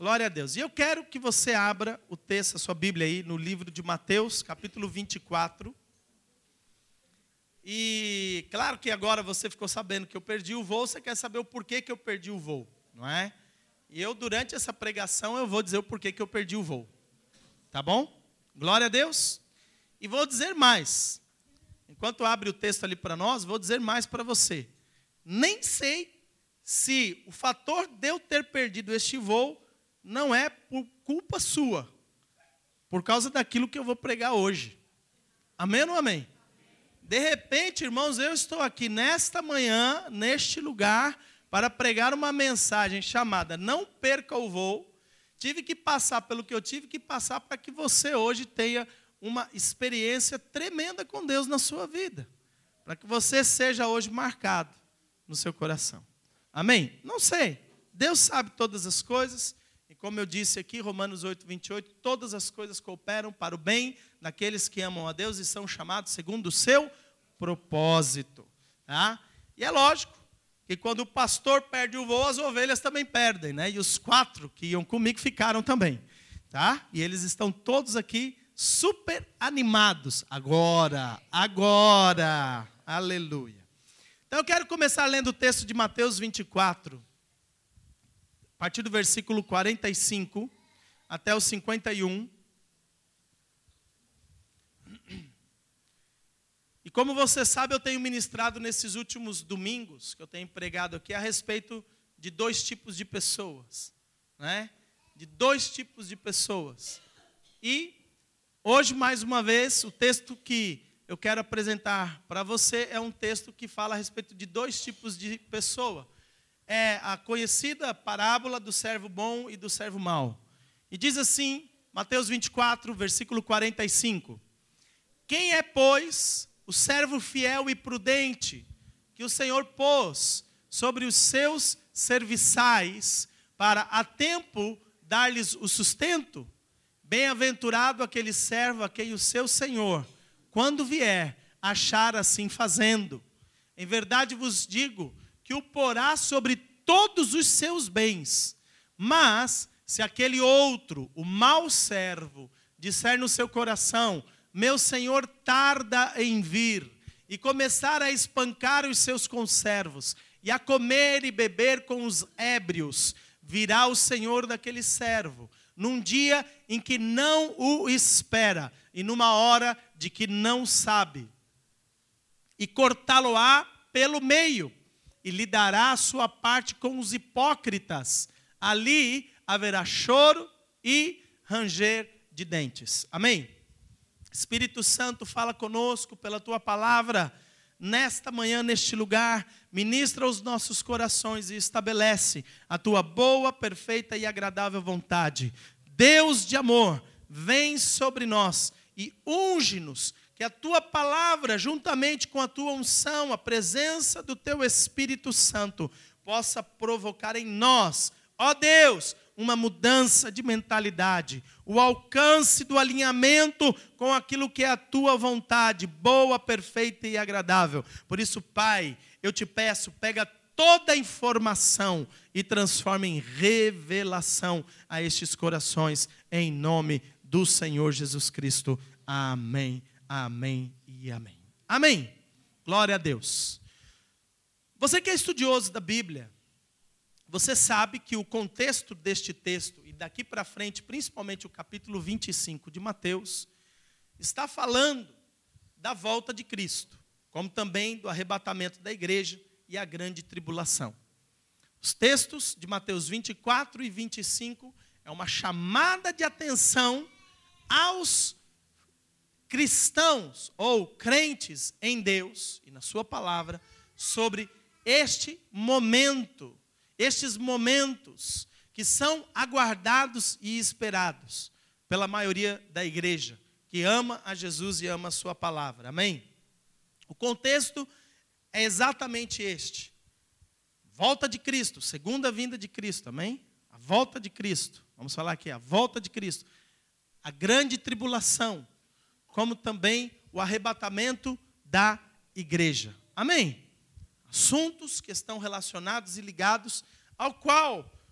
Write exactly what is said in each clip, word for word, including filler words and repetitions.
Glória a Deus. E eu quero que você abra o texto, a sua Bíblia aí, no livro de Mateus, capítulo vinte e quatro. E claro que agora você ficou sabendo que eu perdi o voo, você quer saber o porquê que eu perdi o voo, não é? E eu, durante essa pregação, eu vou dizer o porquê que eu perdi o voo. Tá bom? Glória a Deus. E vou dizer mais. Enquanto abre o texto ali para nós, vou dizer mais para você. Nem sei se o fator de eu ter perdido este voo não é por culpa sua, por causa daquilo que eu vou pregar hoje. Amém ou não amém? De repente, irmãos, eu estou aqui nesta manhã, neste lugar, para pregar uma mensagem chamada Não Perca o Voo. Tive que passar pelo que eu tive que passar para que você hoje tenha uma experiência tremenda com Deus na sua vida. Para que você seja hoje marcado no seu coração. Amém? Não sei. Deus sabe todas as coisas. E como eu disse aqui, Romanos oito, vinte e oito, todas as coisas cooperam para o bem daqueles que amam a Deus e são chamados segundo o seu propósito. Tá? E é lógico que quando o pastor perde o voo, as ovelhas também perdem, né? E os quatro que iam comigo ficaram também. Tá? E eles estão todos aqui super animados. Agora, agora, aleluia. Então eu quero começar lendo o texto de Mateus vinte e quatro. A partir do versículo quarenta e cinco até o cinquenta e um. E como você sabe, eu tenho ministrado nesses últimos domingos, que eu tenho pregado aqui, a respeito de dois tipos de pessoas. Né? De dois tipos de pessoas. E hoje, mais uma vez, o texto que eu quero apresentar para você é um texto que fala a respeito de dois tipos de pessoa. É a conhecida parábola do servo bom e do servo mau. E diz assim, Mateus vinte e quatro, versículo quarenta e cinco. Quem é, pois, o servo fiel e prudente que o Senhor pôs sobre os seus serviçais para a tempo dar-lhes o sustento? Bem-aventurado aquele servo a quem o seu Senhor, quando vier, achar assim fazendo. Em verdade vos digo que o porá sobre todos os seus bens. Mas, se aquele outro, o mau servo, disser no seu coração, meu senhor tarda em vir, e começar a espancar os seus conservos, e a comer e beber com os ébrios, virá o senhor daquele servo, num dia em que não o espera, e numa hora de que não sabe, e cortá-lo-á pelo meio, e lhe dará a sua parte com os hipócritas. Ali haverá choro e ranger de dentes. Amém? Espírito Santo, fala conosco pela tua palavra, nesta manhã, neste lugar, ministra os nossos corações e estabelece a tua boa, perfeita e agradável vontade. Deus de amor, vem sobre nós e unge-nos, que a tua palavra, juntamente com a tua unção, a presença do teu Espírito Santo, possa provocar em nós, ó Deus, uma mudança de mentalidade, o alcance do alinhamento com aquilo que é a tua vontade, boa, perfeita e agradável. Por isso, Pai, eu te peço, pega toda a informação e transforma em revelação a estes corações, em nome do Senhor Jesus Cristo. Amém. Amém e amém. Amém. Glória a Deus. Você que é estudioso da Bíblia, você sabe que o contexto deste texto, e daqui para frente, principalmente o capítulo vinte e cinco de Mateus, está falando da volta de Cristo, como também do arrebatamento da igreja e a grande tribulação. Os textos de Mateus vinte e quatro e vinte e cinco é uma chamada de atenção aos cristãos ou crentes em Deus e na sua palavra sobre este momento, estes momentos que são aguardados e esperados pela maioria da igreja que ama a Jesus e ama a sua palavra. Amém? O contexto é exatamente este. Volta de Cristo, segunda vinda de Cristo, amém? A volta de Cristo, vamos falar aqui, a volta de Cristo. A grande tribulação, como também o arrebatamento da igreja. Amém? Assuntos que estão relacionados e ligados ao qual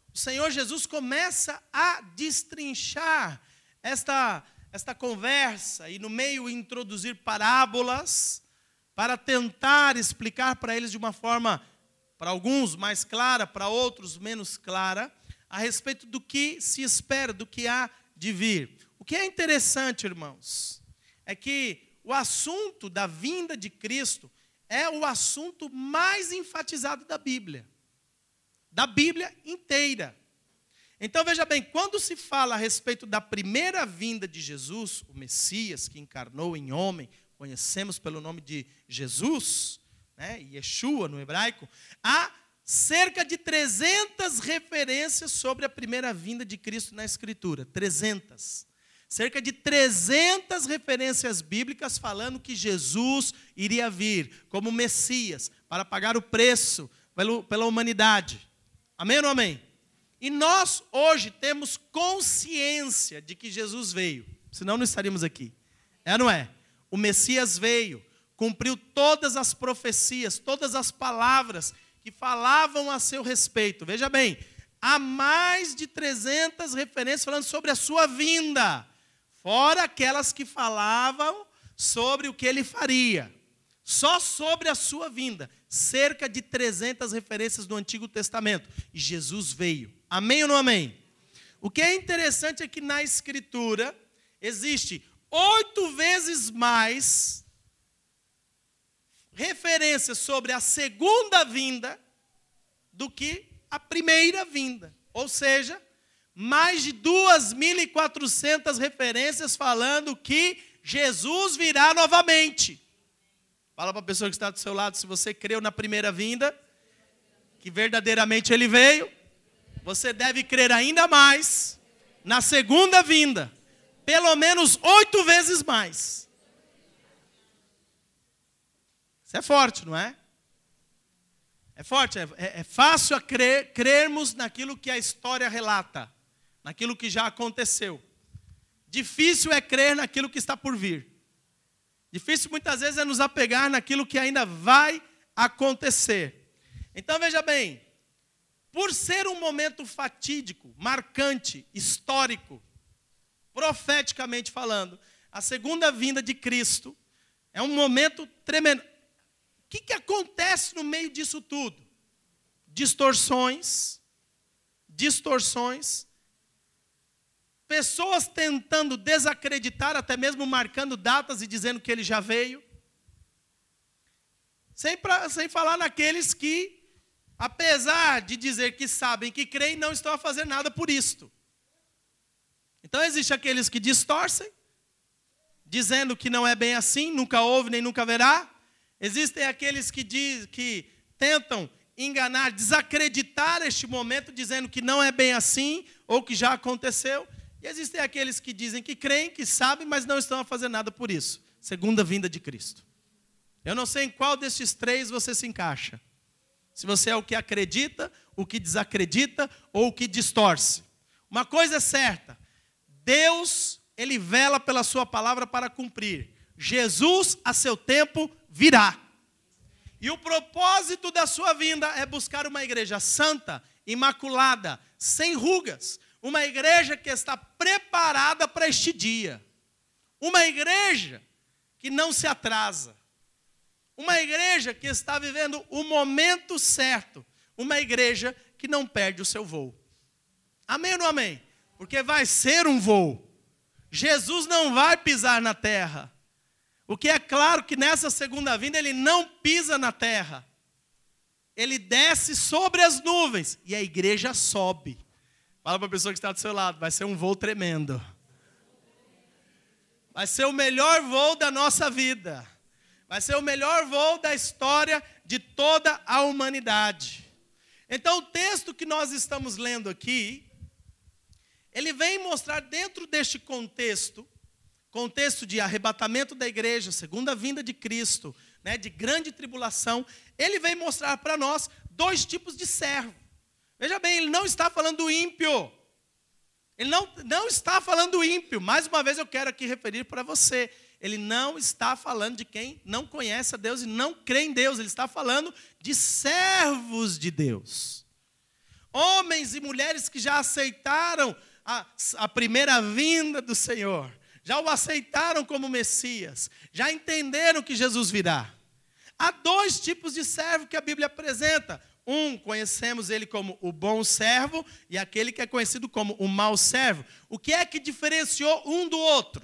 o Senhor Jesus começa a destrinchar esta, esta conversa e no meio introduzir parábolas para tentar explicar para eles de uma forma, para alguns mais clara, para outros menos clara, a respeito do que se espera, do que há de vir. O que é interessante, irmãos, é que o assunto da vinda de Cristo é o assunto mais enfatizado da Bíblia. Da Bíblia inteira. Então, veja bem, quando se fala a respeito da primeira vinda de Jesus, o Messias que encarnou em homem, conhecemos pelo nome de Jesus, né, Yeshua no hebraico, há cerca de trezentas referências sobre a primeira vinda de Cristo na Escritura. trezentas. Cerca de trezentas referências bíblicas falando que Jesus iria vir como Messias para pagar o preço pelo, pela humanidade. Amém ou não amém? E nós hoje temos consciência de que Jesus veio, senão não estaríamos aqui. É ou não é? O Messias veio, cumpriu todas as profecias, todas as palavras que falavam a seu respeito. Veja bem, há mais de trezentas referências falando sobre a sua vinda, fora aquelas que falavam sobre o que ele faria. Só sobre a sua vinda, cerca de trezentas referências do Antigo Testamento. E Jesus veio. Amém ou não amém? O que é interessante é que na Escritura existe oito vezes mais referências sobre a segunda vinda do que a primeira vinda. Ou seja, mais de duas mil e quatrocentas referências falando que Jesus virá novamente. Fala para a pessoa que está do seu lado, se você creu na primeira vinda, que verdadeiramente ele veio, você deve crer ainda mais na segunda vinda. Pelo menos oito vezes mais. Isso é forte, não é? É forte, é, é, é fácil a crer, crermos naquilo que a história relata, naquilo que já aconteceu. Difícil é crer naquilo que está por vir. Difícil muitas vezes é nos apegar naquilo que ainda vai acontecer. Então veja bem, por ser um momento fatídico, marcante, histórico, profeticamente falando, a segunda vinda de Cristo é um momento tremendo. O que, que acontece no meio disso tudo? Distorções, distorções, pessoas tentando desacreditar, até mesmo marcando datas e dizendo que ele já veio. Sem, pra, sem falar naqueles que, apesar de dizer que sabem que creem, não estão a fazer nada por isto. Então, existem aqueles que distorcem, dizendo que não é bem assim, nunca houve nem nunca haverá. Existem aqueles que, diz, que tentam enganar, desacreditar este momento, dizendo que não é bem assim, ou que já aconteceu. E existem aqueles que dizem que creem, que sabem, mas não estão a fazer nada por isso. Segunda vinda de Cristo. Eu não sei em qual destes três você se encaixa. Se você é o que acredita, o que desacredita ou o que distorce. Uma coisa é certa. Deus, ele vela pela sua palavra para cumprir. Jesus, a seu tempo, virá. E o propósito da sua vinda é buscar uma igreja santa, imaculada, sem rugas. Uma igreja que está preparada para este dia. Uma igreja que não se atrasa. Uma igreja que está vivendo o momento certo. Uma igreja que não perde o seu voo. Amém ou não amém? Porque vai ser um voo. Jesus não vai pisar na terra. O que é claro que nessa segunda vinda ele não pisa na terra. Ele desce sobre as nuvens e a igreja sobe. Fala para a pessoa que está do seu lado, vai ser um voo tremendo. Vai ser o melhor voo da nossa vida. Vai ser o melhor voo da história de toda a humanidade. Então o texto que nós estamos lendo aqui, ele vem mostrar dentro deste contexto, contexto de arrebatamento da igreja, segunda vinda de Cristo, né, de grande tribulação, ele vem mostrar para nós dois tipos de servo. Veja bem, ele não está falando do ímpio. Ele não, não está falando do ímpio. Mais uma vez eu quero aqui referir para você. Ele não está falando de quem não conhece a Deus e não crê em Deus. Ele está falando de servos de Deus. Homens e mulheres que já aceitaram a, a primeira vinda do Senhor. Já o aceitaram como Messias. Já entenderam que Jesus virá. Há dois tipos de servo que a Bíblia apresenta. Um, conhecemos ele como o bom servo e aquele que é conhecido como o mau servo. O que é que diferenciou um do outro?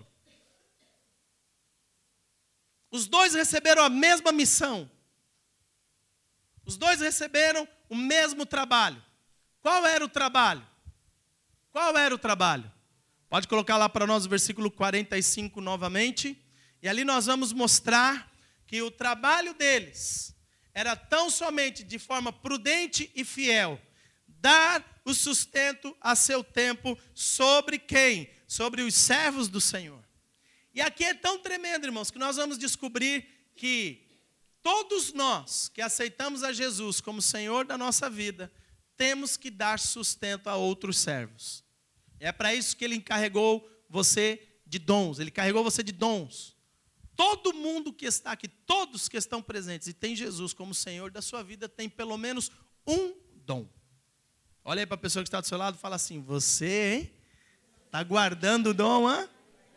Os dois receberam a mesma missão. Os dois receberam o mesmo trabalho. Qual era o trabalho? Qual era o trabalho? Pode colocar lá para nós o versículo quarenta e cinco novamente. E ali nós vamos mostrar que o trabalho deles era tão somente de forma prudente e fiel, dar o sustento a seu tempo sobre quem? Sobre os servos do Senhor. E aqui é tão tremendo, irmãos, que nós vamos descobrir que todos nós que aceitamos a Jesus como Senhor da nossa vida, temos que dar sustento a outros servos. É para isso que Ele encarregou você de dons, Ele carregou você de dons. Todo mundo que está aqui, todos que estão presentes e tem Jesus como Senhor da sua vida, tem pelo menos um dom. Olha aí para a pessoa que está do seu lado e fala assim, você, hein? Está guardando o dom, hã?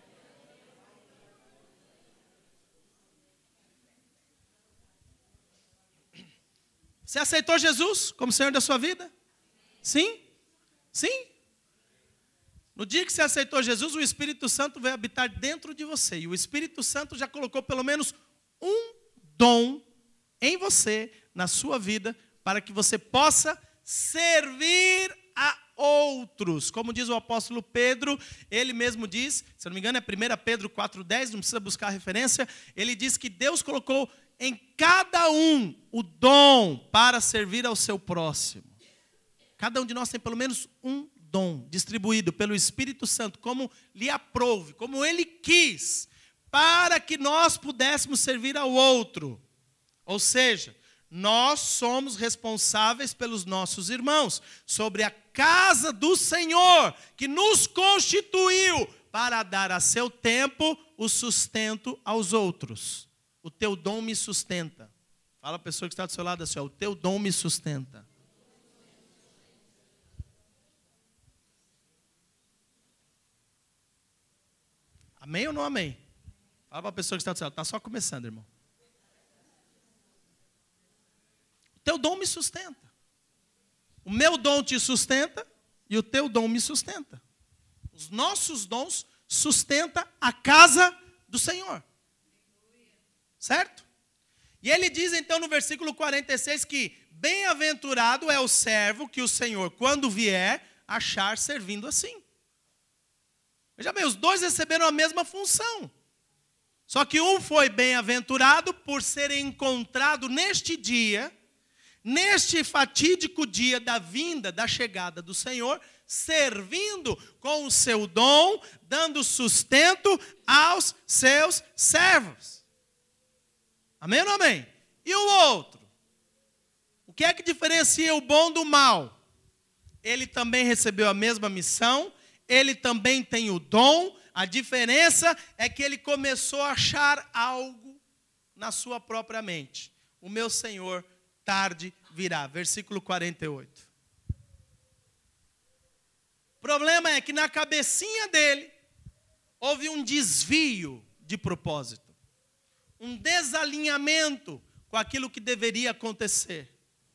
Você aceitou Jesus como Senhor da sua vida? Sim? Sim? No dia que você aceitou Jesus, o Espírito Santo veio habitar dentro de você. E o Espírito Santo já colocou pelo menos um dom em você, na sua vida, para que você possa servir a outros. Como diz o apóstolo Pedro, ele mesmo diz, se não me engano é primeira Pedro quatro dez, não precisa buscar referência, ele diz que Deus colocou em cada um o dom para servir ao seu próximo. Cada um de nós tem pelo menos um dom distribuído pelo Espírito Santo, como lhe aprouve, como Ele quis, para que nós pudéssemos servir ao outro. Ou seja, nós somos responsáveis pelos nossos irmãos, sobre a casa do Senhor, que nos constituiu para dar a seu tempo o sustento aos outros. O teu dom me sustenta. Fala a pessoa que está do seu lado assim, ó, o teu dom me sustenta. Amém ou não amém? Fala para a pessoa que está do seu lado, está só começando, irmão. O teu dom me sustenta. O meu dom te sustenta e o teu dom me sustenta. Os nossos dons sustentam a casa do Senhor. Certo? E ele diz então no versículo quarenta e seis que bem-aventurado é o servo que o Senhor, quando vier, achar servindo assim. Veja bem, os dois receberam a mesma função. Só que um foi bem-aventurado por ser encontrado neste dia, neste fatídico dia da vinda, da chegada do Senhor, servindo com o seu dom, dando sustento aos seus servos. Amém ou não amém? E o outro? O que é que diferencia o bom do mal? Ele também recebeu a mesma missão, ele também tem o dom, a diferença é que ele começou a achar algo na sua própria mente. O meu Senhor tarde virá. Versículo quarenta e oito. O problema é que na cabecinha dele houve um desvio de propósito. Um desalinhamento com aquilo que deveria acontecer.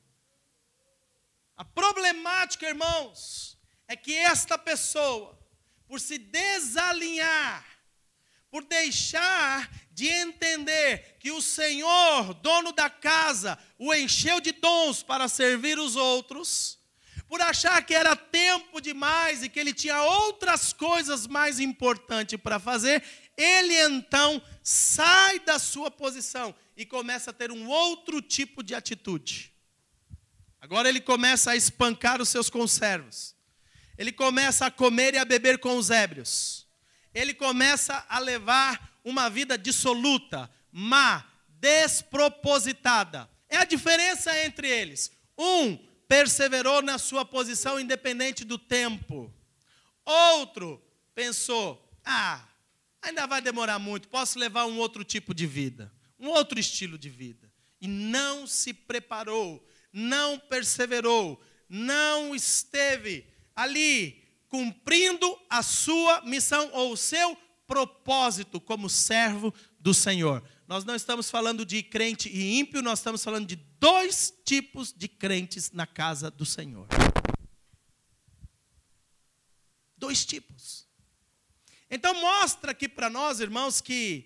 A problemática, irmãos, é que esta pessoa, por se desalinhar, por deixar de entender que o Senhor, dono da casa, o encheu de dons para servir os outros, por achar que era tempo demais e que ele tinha outras coisas mais importantes para fazer, ele então sai da sua posição e começa a ter um outro tipo de atitude. Agora ele começa a espancar os seus conservos. Ele começa a comer e a beber com os ébrios. Ele começa a levar uma vida dissoluta, má, despropositada. É a diferença entre eles. Um perseverou na sua posição independente do tempo. Outro pensou, ah, ainda vai demorar muito, posso levar um outro tipo de vida, um outro estilo de vida. E não se preparou, não perseverou, não esteve ali cumprindo a sua missão ou o seu propósito como servo do Senhor. Nós não estamos falando de crente e ímpio, nós estamos falando de dois tipos de crentes na casa do Senhor. Dois tipos. Então mostra aqui para nós, irmãos, que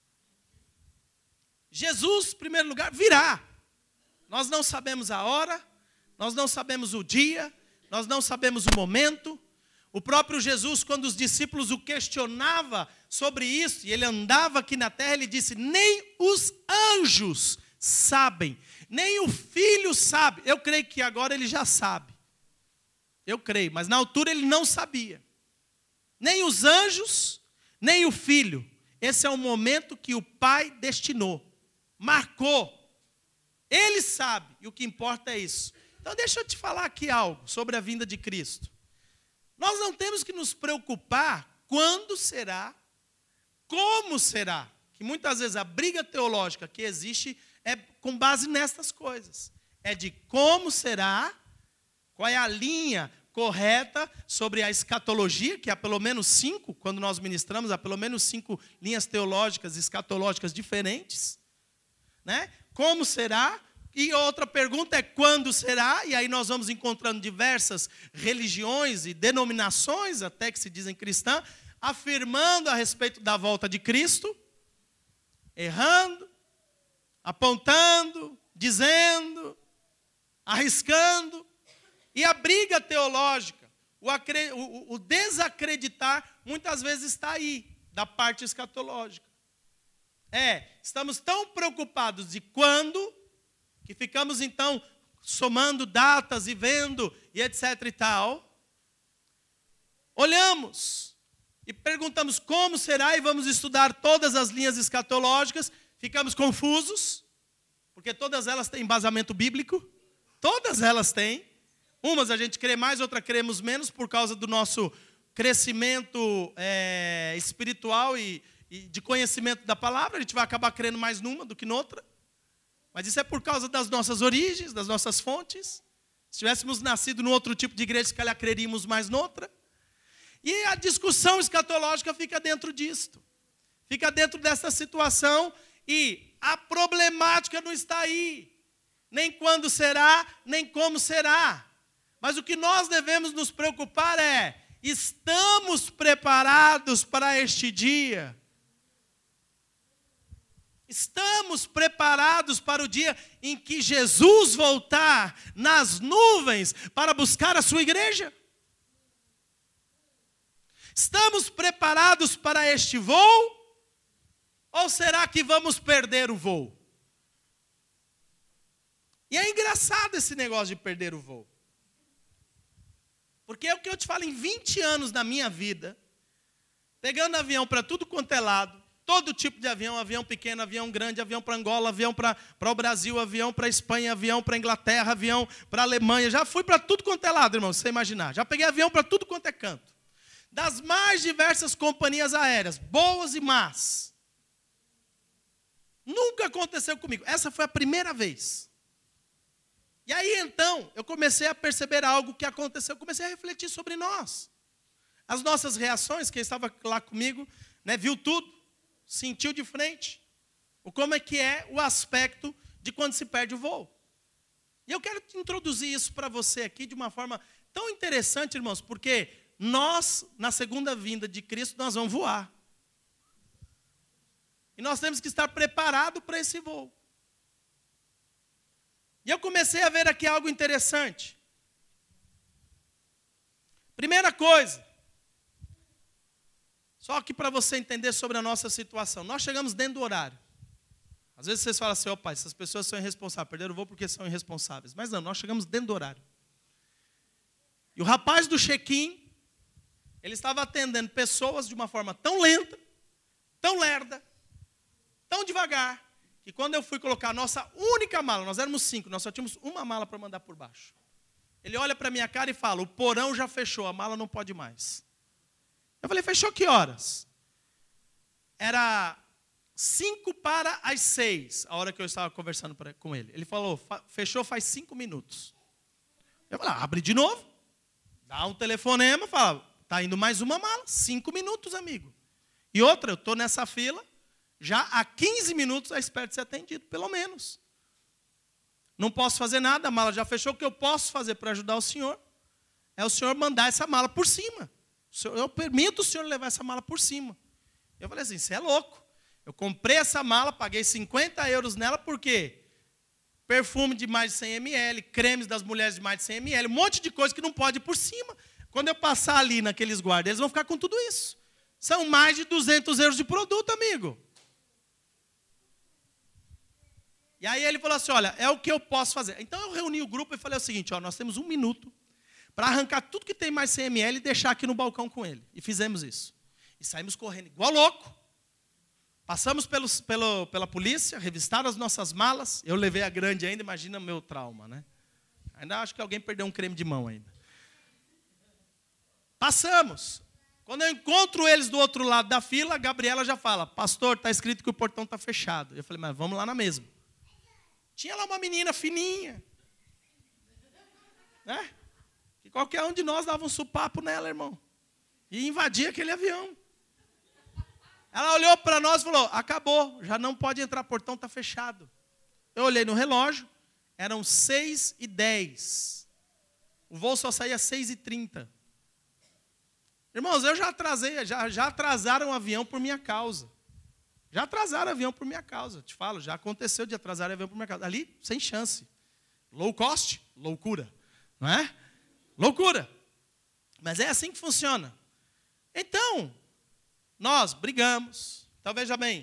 Jesus, em primeiro lugar, virá. Nós não sabemos a hora, nós não sabemos o dia, nós não sabemos o momento. O próprio Jesus, quando os discípulos o questionavam sobre isso, e ele andava aqui na terra, ele disse, nem os anjos sabem, nem o Filho sabe. Eu creio que agora ele já sabe. Eu creio, mas na altura ele não sabia. Nem os anjos, nem o Filho. Esse é o momento que o Pai destinou, marcou. Ele sabe, e o que importa é isso. Então deixa eu te falar aqui algo sobre a vinda de Cristo. Nós não temos que nos preocupar quando será, como será. Que muitas vezes a briga teológica que existe é com base nessas coisas. É de como será, qual é a linha correta sobre a escatologia, que há pelo menos cinco, quando nós ministramos, há pelo menos cinco linhas teológicas, escatológicas diferentes. Né? Como será? E outra pergunta é quando será? E aí nós vamos encontrando diversas religiões e denominações, até que se dizem cristãs, afirmando a respeito da volta de Cristo, errando, apontando, dizendo, arriscando. E a briga teológica, o, acre... o, o desacreditar, muitas vezes está aí, da parte escatológica. É, estamos tão preocupados de quando, que ficamos então somando datas e vendo e etc e tal. Olhamos e perguntamos como será e vamos estudar todas as linhas escatológicas, ficamos confusos, porque todas elas têm embasamento bíblico, todas elas têm. Umas a gente crê mais, outras cremos menos por causa do nosso crescimento é, espiritual e, e de conhecimento da palavra. A gente vai acabar crendo mais numa do que noutra. Mas isso é por causa das nossas origens, das nossas fontes. Se tivéssemos nascido num outro tipo de igreja, se calhar creríamos mais noutra. E a discussão escatológica fica dentro disto. Fica dentro dessa situação e a problemática não está aí. Nem quando será, nem como será. Mas o que nós devemos nos preocupar é, estamos preparados para este dia? Estamos preparados para o dia em que Jesus voltar nas nuvens para buscar a sua igreja? Estamos preparados para este voo? Ou será que vamos perder o voo? E é engraçado esse negócio de perder o voo. Porque é o que eu te falo, em vinte anos da minha vida, pegando avião para tudo quanto é lado, todo tipo de avião, avião pequeno, avião grande, avião para Angola, avião para o Brasil, avião para Espanha, avião para Inglaterra, avião para Alemanha. Já fui para tudo quanto é lado, irmão, se você imaginar. Já peguei avião para tudo quanto é canto. Das mais diversas companhias aéreas, boas e más. Nunca aconteceu comigo. Essa foi a primeira vez. E aí, então, eu comecei a perceber algo que aconteceu. Eu comecei a refletir sobre nós. As nossas reações, quem estava lá comigo, né, viu tudo. Sentiu de frente o como é que é o aspecto de quando se perde o voo. E eu quero introduzir isso para você aqui de uma forma tão interessante, irmãos, porque nós, na segunda vinda de Cristo, nós vamos voar. E nós temos que estar preparados para esse voo. E eu comecei a ver aqui algo interessante. Primeira coisa, só que para você entender sobre a nossa situação. Nós chegamos dentro do horário. Às vezes vocês falam assim, ó pai, essas pessoas são irresponsáveis, perderam o voo porque são irresponsáveis. Mas não, nós chegamos dentro do horário. E o rapaz do check-in, ele estava atendendo pessoas de uma forma tão lenta, tão lerda, tão devagar, que quando eu fui colocar a nossa única mala, nós éramos cinco, nós só tínhamos uma mala para mandar por baixo. Ele olha para a minha cara e fala, o porão já fechou, a mala não pode mais. Eu falei, fechou que horas? Era cinco para as seis, a hora que eu estava conversando com ele. Ele falou, fechou faz cinco minutos. Eu falei, abre de novo. Dá um telefonema, fala, tá indo mais uma mala. Cinco minutos, amigo. E outra, eu estou nessa fila, já há quinze minutos à espera de ser atendido, pelo menos. Não posso fazer nada, a mala já fechou. O que eu posso fazer para ajudar o senhor é o senhor mandar essa mala por cima. Eu permito o senhor levar essa mala por cima. Eu falei assim, você é louco. Eu comprei essa mala, paguei cinquenta euros nela, por quê? Perfume de mais de cem mililitros, cremes das mulheres de mais de cem mililitros, um monte de coisa que não pode ir por cima. Quando eu passar ali naqueles guardas, eles vão ficar com tudo isso. São mais de duzentos euros de produto, amigo. E aí ele falou assim, olha, é o que eu posso fazer. Então eu reuni o grupo e falei o seguinte, ó, nós temos um minuto para arrancar tudo que tem mais cem mililitros e deixar aqui no balcão com ele. E fizemos isso. E saímos correndo igual louco. Passamos pelos, pelo, pela polícia, revistaram as nossas malas. Eu levei a grande ainda, imagina o meu trauma, né? Ainda acho que alguém perdeu um creme de mão ainda. Passamos. Quando eu encontro eles do outro lado da fila, a Gabriela já fala, pastor, está escrito que o portão está fechado. Eu falei, mas vamos lá na mesma. Tinha lá uma menina fininha. Né? Que qualquer um de nós dava um supapo nela, irmão. E invadia aquele avião. Ela olhou para nós e falou, acabou, já não pode entrar, o portão está fechado. Eu olhei no relógio, eram seis e dez. O voo só saía às seis e trinta. Irmãos, eu já atrasei, já, já atrasaram o avião por minha causa. Já atrasaram o avião por minha causa. Te falo, já aconteceu de atrasar o avião por minha causa. Ali, sem chance. Low cost, loucura. Não é? Loucura. Mas é assim que funciona. Então, nós brigamos. Então, veja bem.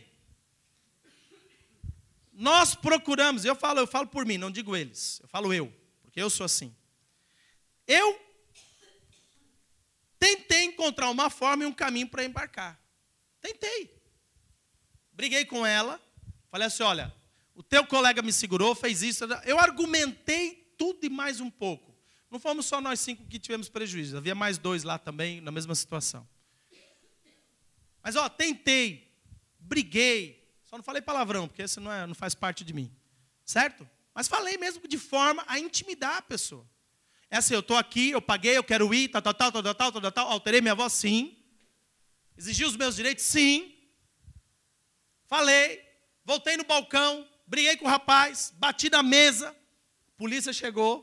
Nós procuramos, eu falo, eu falo por mim, não digo eles. Eu falo eu, porque eu sou assim. Eu tentei encontrar uma forma e um caminho para embarcar. Tentei. Briguei com ela. Falei assim, olha, o teu colega me segurou, fez isso. Eu argumentei tudo e mais um pouco. Não fomos só nós cinco que tivemos prejuízo. Havia mais dois lá também, na mesma situação. Mas, ó, tentei. Briguei. Só não falei palavrão, porque isso não, é, não faz parte de mim. Certo? Mas falei mesmo de forma a intimidar a pessoa. É assim, eu estou aqui, eu paguei, eu quero ir, tal, tal, tal, tal, tal, tal, tal, alterei minha voz, sim. Exigi os meus direitos, sim. Falei, voltei no balcão, briguei com o rapaz, bati na mesa, a polícia chegou.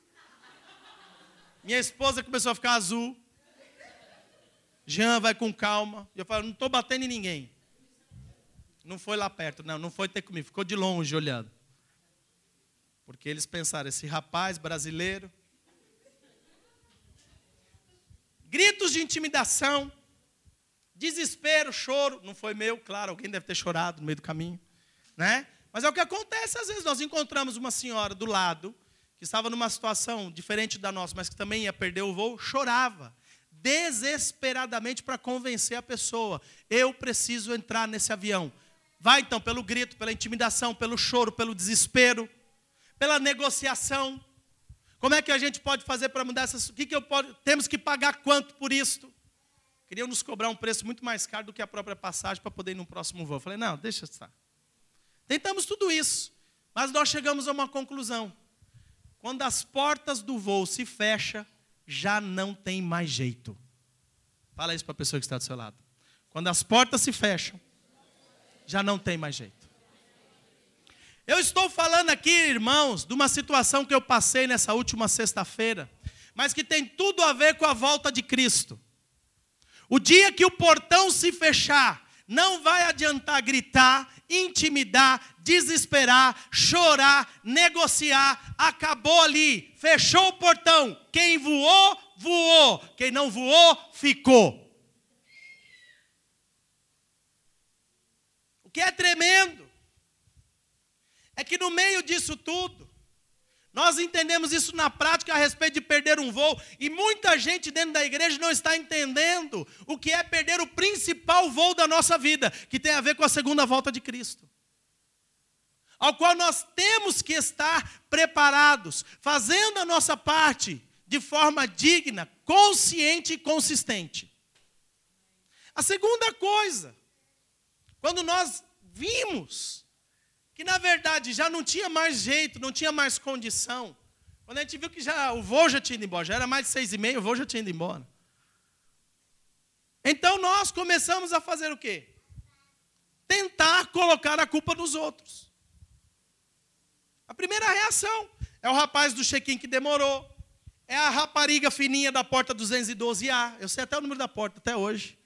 Minha esposa começou a ficar azul. Jean, vai com calma. E eu falei, não estou batendo em ninguém. Não foi lá perto, não, não foi ter comigo, ficou de longe olhando. Porque eles pensaram, esse rapaz brasileiro... Gritos de intimidação, desespero, choro. Não foi meu, claro, alguém deve ter chorado no meio do caminho. Né? Mas é o que acontece às vezes. Nós encontramos uma senhora do lado, que estava numa situação diferente da nossa, mas que também ia perder o voo, chorava desesperadamente para convencer a pessoa. Eu preciso entrar nesse avião. Vai então pelo grito, pela intimidação, pelo choro, pelo desespero, pela negociação. Como é que a gente pode fazer para mudar essas... O que, que eu posso... Temos que pagar quanto por isto? Queriam nos cobrar um preço muito mais caro do que a própria passagem para poder ir no próximo voo. Eu falei, não, deixa estar. Tentamos tudo isso, mas nós chegamos a uma conclusão. Quando as portas do voo se fecham, já não tem mais jeito. Fala isso para a pessoa que está do seu lado. Quando as portas se fecham, já não tem mais jeito. Eu estou falando aqui, irmãos, de uma situação que eu passei nessa última sexta-feira, mas que tem tudo a ver com a volta de Cristo. O dia que o portão se fechar, não vai adiantar gritar, intimidar, desesperar, chorar, negociar. Acabou ali, fechou o portão. Quem voou, voou. Quem não voou, ficou. O que é tremendo é que no meio disso tudo, nós entendemos isso na prática a respeito de perder um voo, e muita gente dentro da igreja não está entendendo o que é perder o principal voo da nossa vida, que tem a ver com a segunda volta de Cristo. Ao qual nós temos que estar preparados, fazendo a nossa parte de forma digna, consciente e consistente. A segunda coisa, quando nós vimos que na verdade já não tinha mais jeito, não tinha mais condição, Quando a gente viu que já, o voo já tinha ido embora, já era mais de seis e meia, o voo já tinha ido embora. Então nós começamos a fazer o quê? Tentar colocar a culpa nos outros. A primeira reação é o rapaz do check-in que demorou. É a rapariga fininha da porta duzentos e doze A. Eu sei até o número da porta, até hoje.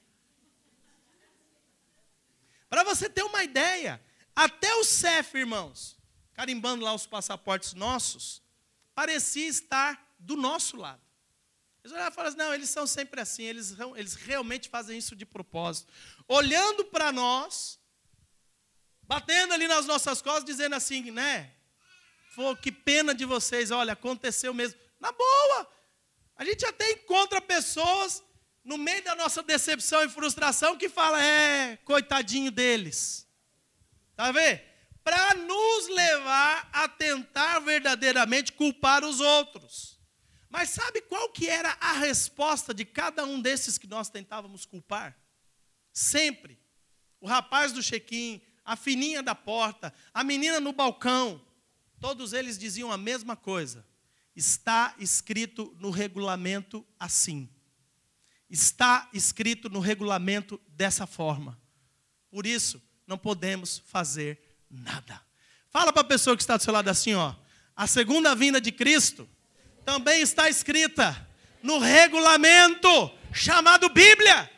Para você ter uma ideia, até o C E F, irmãos, carimbando lá os passaportes nossos, parecia estar do nosso lado. Eles olhavam e falavam assim, não, eles são sempre assim, eles, eles realmente fazem isso de propósito. Olhando para nós, batendo ali nas nossas costas, dizendo assim, né? Pô, que pena de vocês, olha, aconteceu mesmo. Na boa, a gente até encontra pessoas no meio da nossa decepção e frustração que fala, é, coitadinho deles. Tá vendo? Para nos levar a tentar verdadeiramente culpar os outros. Mas sabe qual que era a resposta de cada um desses que nós tentávamos culpar? Sempre. O rapaz do check-in, a fininha da porta, a menina no balcão, todos eles diziam a mesma coisa. Está escrito no regulamento assim. Está escrito no regulamento dessa forma. Por isso, não podemos fazer nada. Fala para a pessoa que está do seu lado assim, ó. A segunda vinda de Cristo também está escrita no regulamento chamado Bíblia.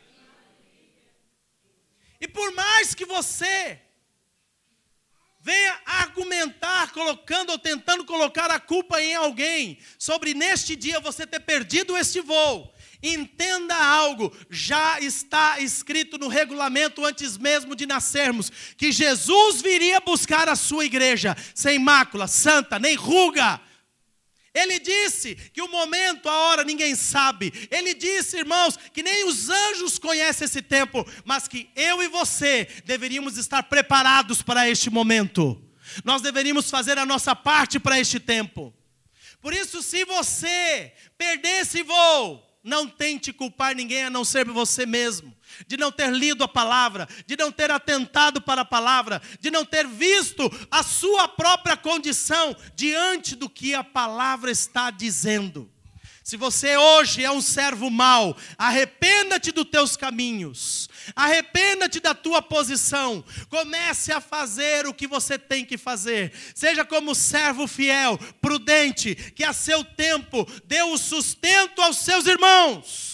E por mais que você venha argumentar, colocando ou tentando colocar a culpa em alguém, sobre neste dia você ter perdido este voo, entenda algo, já está escrito no regulamento antes mesmo de nascermos, que Jesus viria buscar a sua igreja, sem mácula, santa, nem ruga. Ele disse que o momento, a hora, ninguém sabe. Ele disse, irmãos, que nem os anjos conhecem esse tempo, mas que eu e você deveríamos estar preparados para este momento. Nós deveríamos fazer a nossa parte para este tempo. Por isso, se você perder esse voo, não tente culpar ninguém a não ser você mesmo. De não ter lido a palavra, de não ter atentado para a palavra, de não ter visto a sua própria condição diante do que a palavra está dizendo. Se você hoje é um servo mau, arrependa-te dos teus caminhos, arrependa-te da tua posição, comece a fazer o que você tem que fazer, seja como servo fiel, prudente, que a seu tempo deu o sustento aos seus irmãos.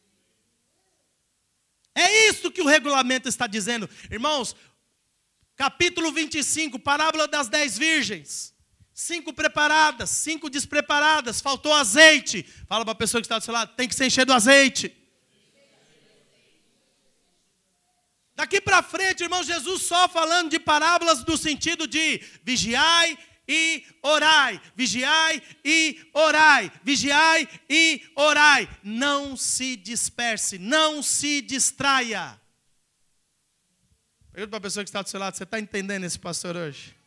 É isso que o regulamento está dizendo. Irmãos, capítulo vinte e cinco, parábola das dez virgens. Cinco preparadas, cinco despreparadas, faltou azeite. Fala para a pessoa que está do seu lado, tem que se encher do azeite. Daqui para frente, irmão, Jesus só falando de parábolas no sentido de vigiai e orai, vigiai e orai, vigiai e orai. Não se disperse, não se distraia. Pergunta para a pessoa que está do seu lado, você está entendendo esse pastor hoje?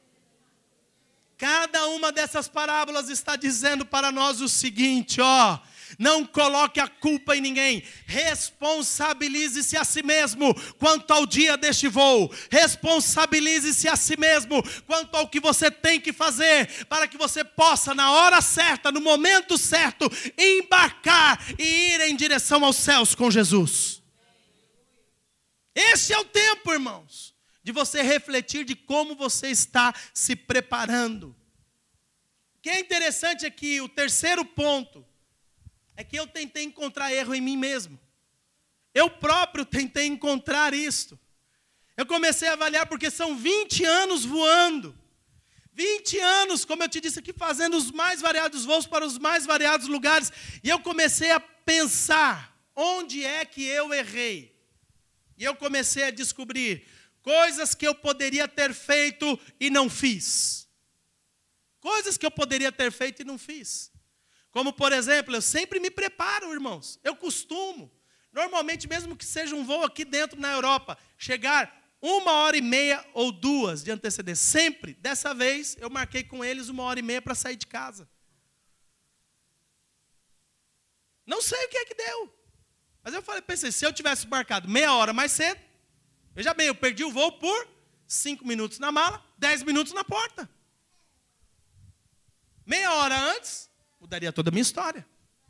Cada uma dessas parábolas está dizendo para nós o seguinte, ó, não coloque a culpa em ninguém, responsabilize-se a si mesmo quanto ao dia deste voo, responsabilize-se a si mesmo quanto ao que você tem que fazer, para que você possa na hora certa, no momento certo, embarcar e ir em direção aos céus com Jesus. Esse é o tempo, irmãos, de você refletir de como você está se preparando. O que é interessante é que o terceiro ponto é que eu tentei encontrar erro em mim mesmo. Eu próprio tentei encontrar isto. Eu comecei a avaliar porque são vinte anos voando. vinte anos, como eu te disse aqui, fazendo os mais variados voos para os mais variados lugares. E eu comecei a pensar, onde é que eu errei? E eu comecei a descobrir coisas que eu poderia ter feito e não fiz. Coisas que eu poderia ter feito e não fiz. Como, por exemplo, eu sempre me preparo, irmãos. Eu costumo, normalmente, mesmo que seja um voo aqui dentro na Europa, chegar uma hora e meia ou duas de antecedência. Sempre. Dessa vez, eu marquei com eles uma hora e meia para sair de casa. Não sei o que é que deu. Mas eu falei, pensei, se eu tivesse marcado meia hora mais cedo, veja bem, eu perdi o voo por cinco minutos na mala, dez minutos na porta. Meia hora antes, mudaria toda a minha história.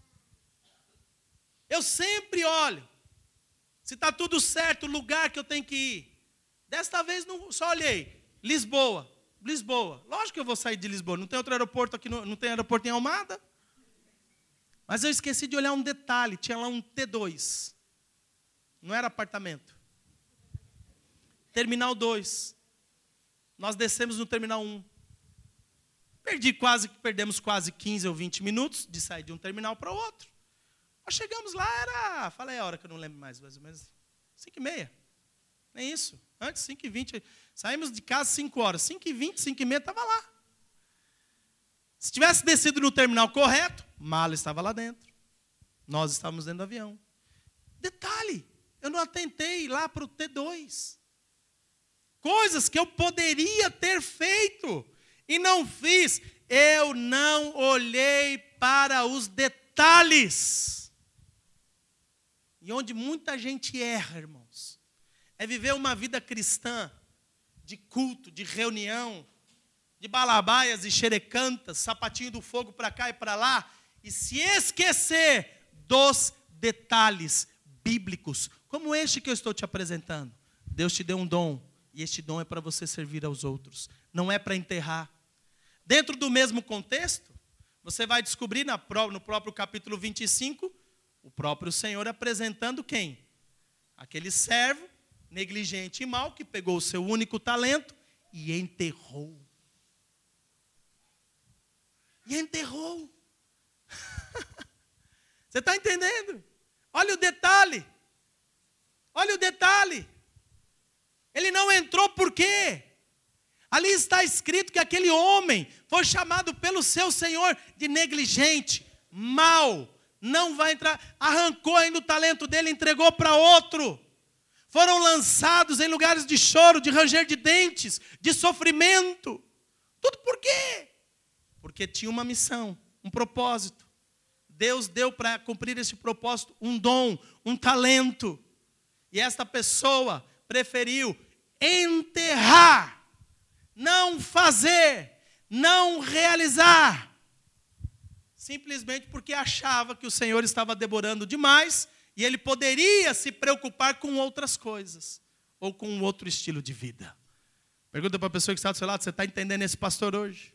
Eu sempre olho se está tudo certo, o lugar que eu tenho que ir. Desta vez não, só olhei. Lisboa. Lisboa. Lógico que eu vou sair de Lisboa. Não tem outro aeroporto aqui, no, não tem aeroporto em Almada. Mas eu esqueci de olhar um detalhe. Tinha lá um T dois. Não era apartamento. Terminal dois. Nós descemos no Terminal um. Perdi quase, perdemos quase quinze ou vinte minutos de sair de um terminal para o outro. Nós chegamos lá, era... Falei a hora que eu não lembro mais, mais ou menos. cinco e meia. Nem isso. Antes, cinco e vinte. Saímos de casa cinco horas. cinco e vinte, cinco e meia, estava lá. Se tivesse descido no terminal correto, mala estava lá dentro. Nós estávamos dentro do avião. Detalhe, eu não atentei lá para o T dois. Coisas que eu poderia ter feito e não fiz. Eu não olhei para os detalhes. E onde muita gente erra, irmãos, é viver uma vida cristã de culto, de reunião, de balabaias e xerecantas, sapatinho do fogo para cá e para lá, e se esquecer dos detalhes bíblicos, como este que eu estou te apresentando. Deus te deu um dom, e este dom é para você servir aos outros, não é para enterrar. Dentro do mesmo contexto, você vai descobrir na, no próprio capítulo vinte e cinco, o próprio Senhor apresentando quem? Aquele servo negligente e mau que pegou o seu único talento e enterrou. E enterrou. Você está entendendo? Olha o detalhe. Olha o detalhe. Ele não entrou por quê? Ali está escrito que aquele homem foi chamado pelo seu Senhor de negligente, mau. Não vai entrar. Arrancou ainda o talento dele, entregou para outro. Foram lançados em lugares de choro, de ranger de dentes, de sofrimento. Tudo por quê? Porque tinha uma missão, um propósito. Deus deu para cumprir esse propósito um dom, um talento. E esta pessoa preferiu enterrar, não fazer, não realizar. Simplesmente porque achava que o Senhor estava demorando demais e ele poderia se preocupar com outras coisas ou com um outro estilo de vida. Pergunta para a pessoa que está do seu lado, você está entendendo esse pastor hoje?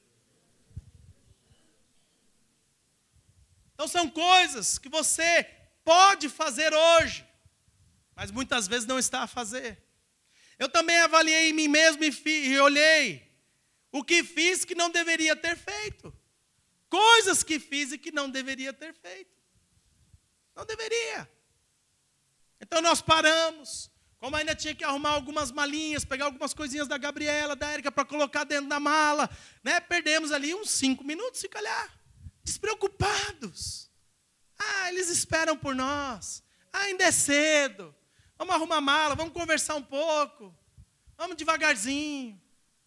Então são coisas que você pode fazer hoje, mas muitas vezes não está a fazer. Eu também avaliei em mim mesmo e, fi, e olhei o que fiz que não deveria ter feito. Coisas que fiz e que não deveria ter feito. Não deveria. Então nós paramos. Como ainda tinha que arrumar algumas malinhas, pegar algumas coisinhas da Gabriela, da Érica, para colocar dentro da mala. Né? Perdemos ali uns cinco minutos, se calhar. Despreocupados. Ah, eles esperam por nós. Ah, ainda é cedo. Vamos arrumar a mala, vamos conversar um pouco. Vamos devagarzinho.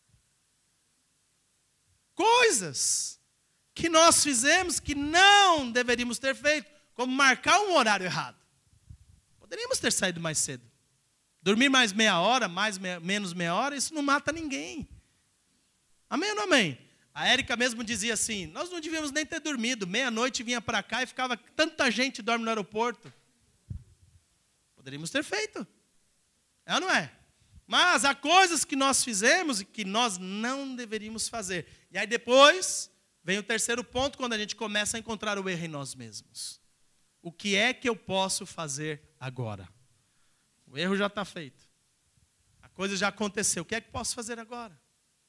Coisas que nós fizemos que não deveríamos ter feito, como marcar um horário errado. Poderíamos ter saído mais cedo. Dormir mais meia hora, mais meia, menos meia hora, isso não mata ninguém. Amém ou não amém? A Érica mesmo dizia assim, nós não devíamos nem ter dormido, meia-noite vinha para cá e ficava, tanta gente dorme no aeroporto. Poderíamos ter feito. É ou não é? Mas há coisas que nós fizemos e que nós não deveríamos fazer. E aí depois vem o terceiro ponto, quando a gente começa a encontrar o erro em nós mesmos. O que é que eu posso fazer agora? O erro já está feito. A coisa já aconteceu. O que é que posso fazer agora?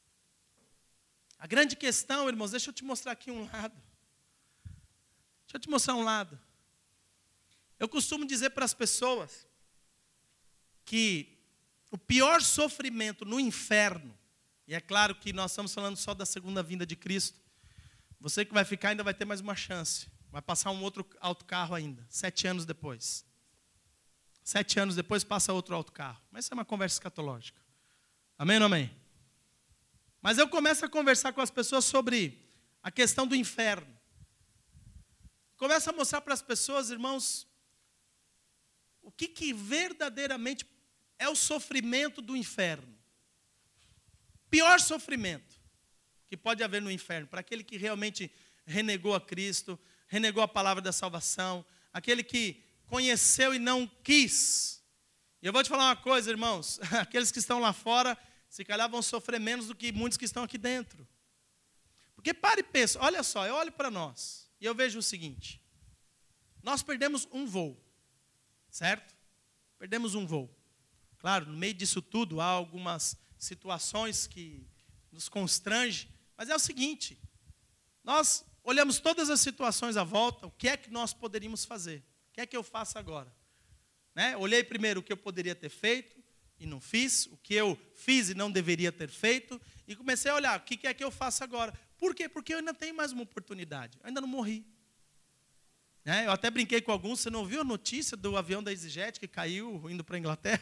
A grande questão, irmãos, deixa eu te mostrar aqui um lado. Deixa eu te mostrar um lado. Eu costumo dizer para as pessoas que o pior sofrimento no inferno, e é claro que nós estamos falando só da segunda vinda de Cristo, você que vai ficar ainda vai ter mais uma chance. Vai passar um outro autocarro ainda, sete anos depois. Sete anos depois passa outro autocarro. Mas isso é uma conversa escatológica. Amém ou não amém? Mas eu começo a conversar com as pessoas sobre a questão do inferno. Começo a mostrar para as pessoas, irmãos, o que, que verdadeiramente é o sofrimento do inferno. Pior sofrimento. que pode haver no inferno, para aquele que realmente renegou a Cristo, renegou a palavra da salvação, aquele que conheceu e não quis. E eu vou te falar uma coisa, irmãos, aqueles que estão lá fora, se calhar vão sofrer menos do que muitos que estão aqui dentro. Porque para e pensa, olha só, eu olho para nós e eu vejo o seguinte, nós perdemos um voo, certo? Perdemos um voo. Claro, no meio disso tudo há algumas situações que nos constrangem, mas é o seguinte, nós olhamos todas as situações à volta, o que é que nós poderíamos fazer? O que é que eu faço agora? Né? Olhei primeiro o que eu poderia ter feito e não fiz, o que eu fiz e não deveria ter feito, e comecei a olhar, o que é que eu faço agora? Por quê? Porque eu ainda tenho mais uma oportunidade, eu ainda não morri. Né? Eu até brinquei com alguns, você não viu a notícia do avião da EasyJet que caiu indo para a Inglaterra?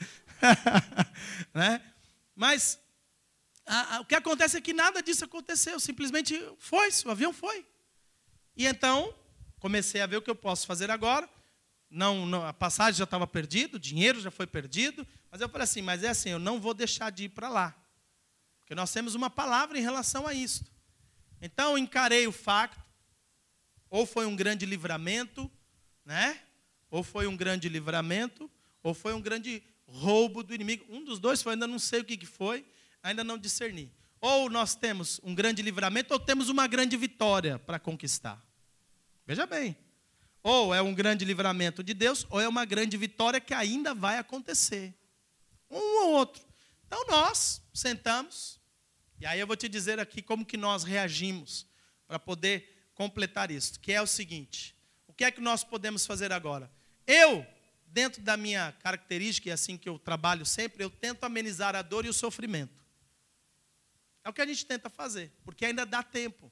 Né? Mas a, a, o que acontece é que nada disso aconteceu, simplesmente foi, o avião foi. E então, comecei a ver o que eu posso fazer agora. Não, não, a passagem já estava perdida, o dinheiro já foi perdido, mas eu falei assim, mas é assim, eu não vou deixar de ir para lá. Porque nós temos uma palavra em relação a isso. Então, eu encarei o facto, ou foi um grande livramento, né? Ou foi um grande livramento, ou foi um grande roubo do inimigo. Um dos dois foi, ainda não sei o que foi, ainda não discerni. Ou nós temos um grande livramento, ou temos uma grande vitória para conquistar. Veja bem. Ou é um grande livramento de Deus, ou é uma grande vitória que ainda vai acontecer. Um ou outro. Então nós sentamos, e aí eu vou te dizer aqui como que nós reagimos para poder completar isso, que é o seguinte, o que é que nós podemos fazer agora? Eu, dentro da minha característica, e assim que eu trabalho sempre, eu tento amenizar a dor e o sofrimento. É o que a gente tenta fazer, porque ainda dá tempo.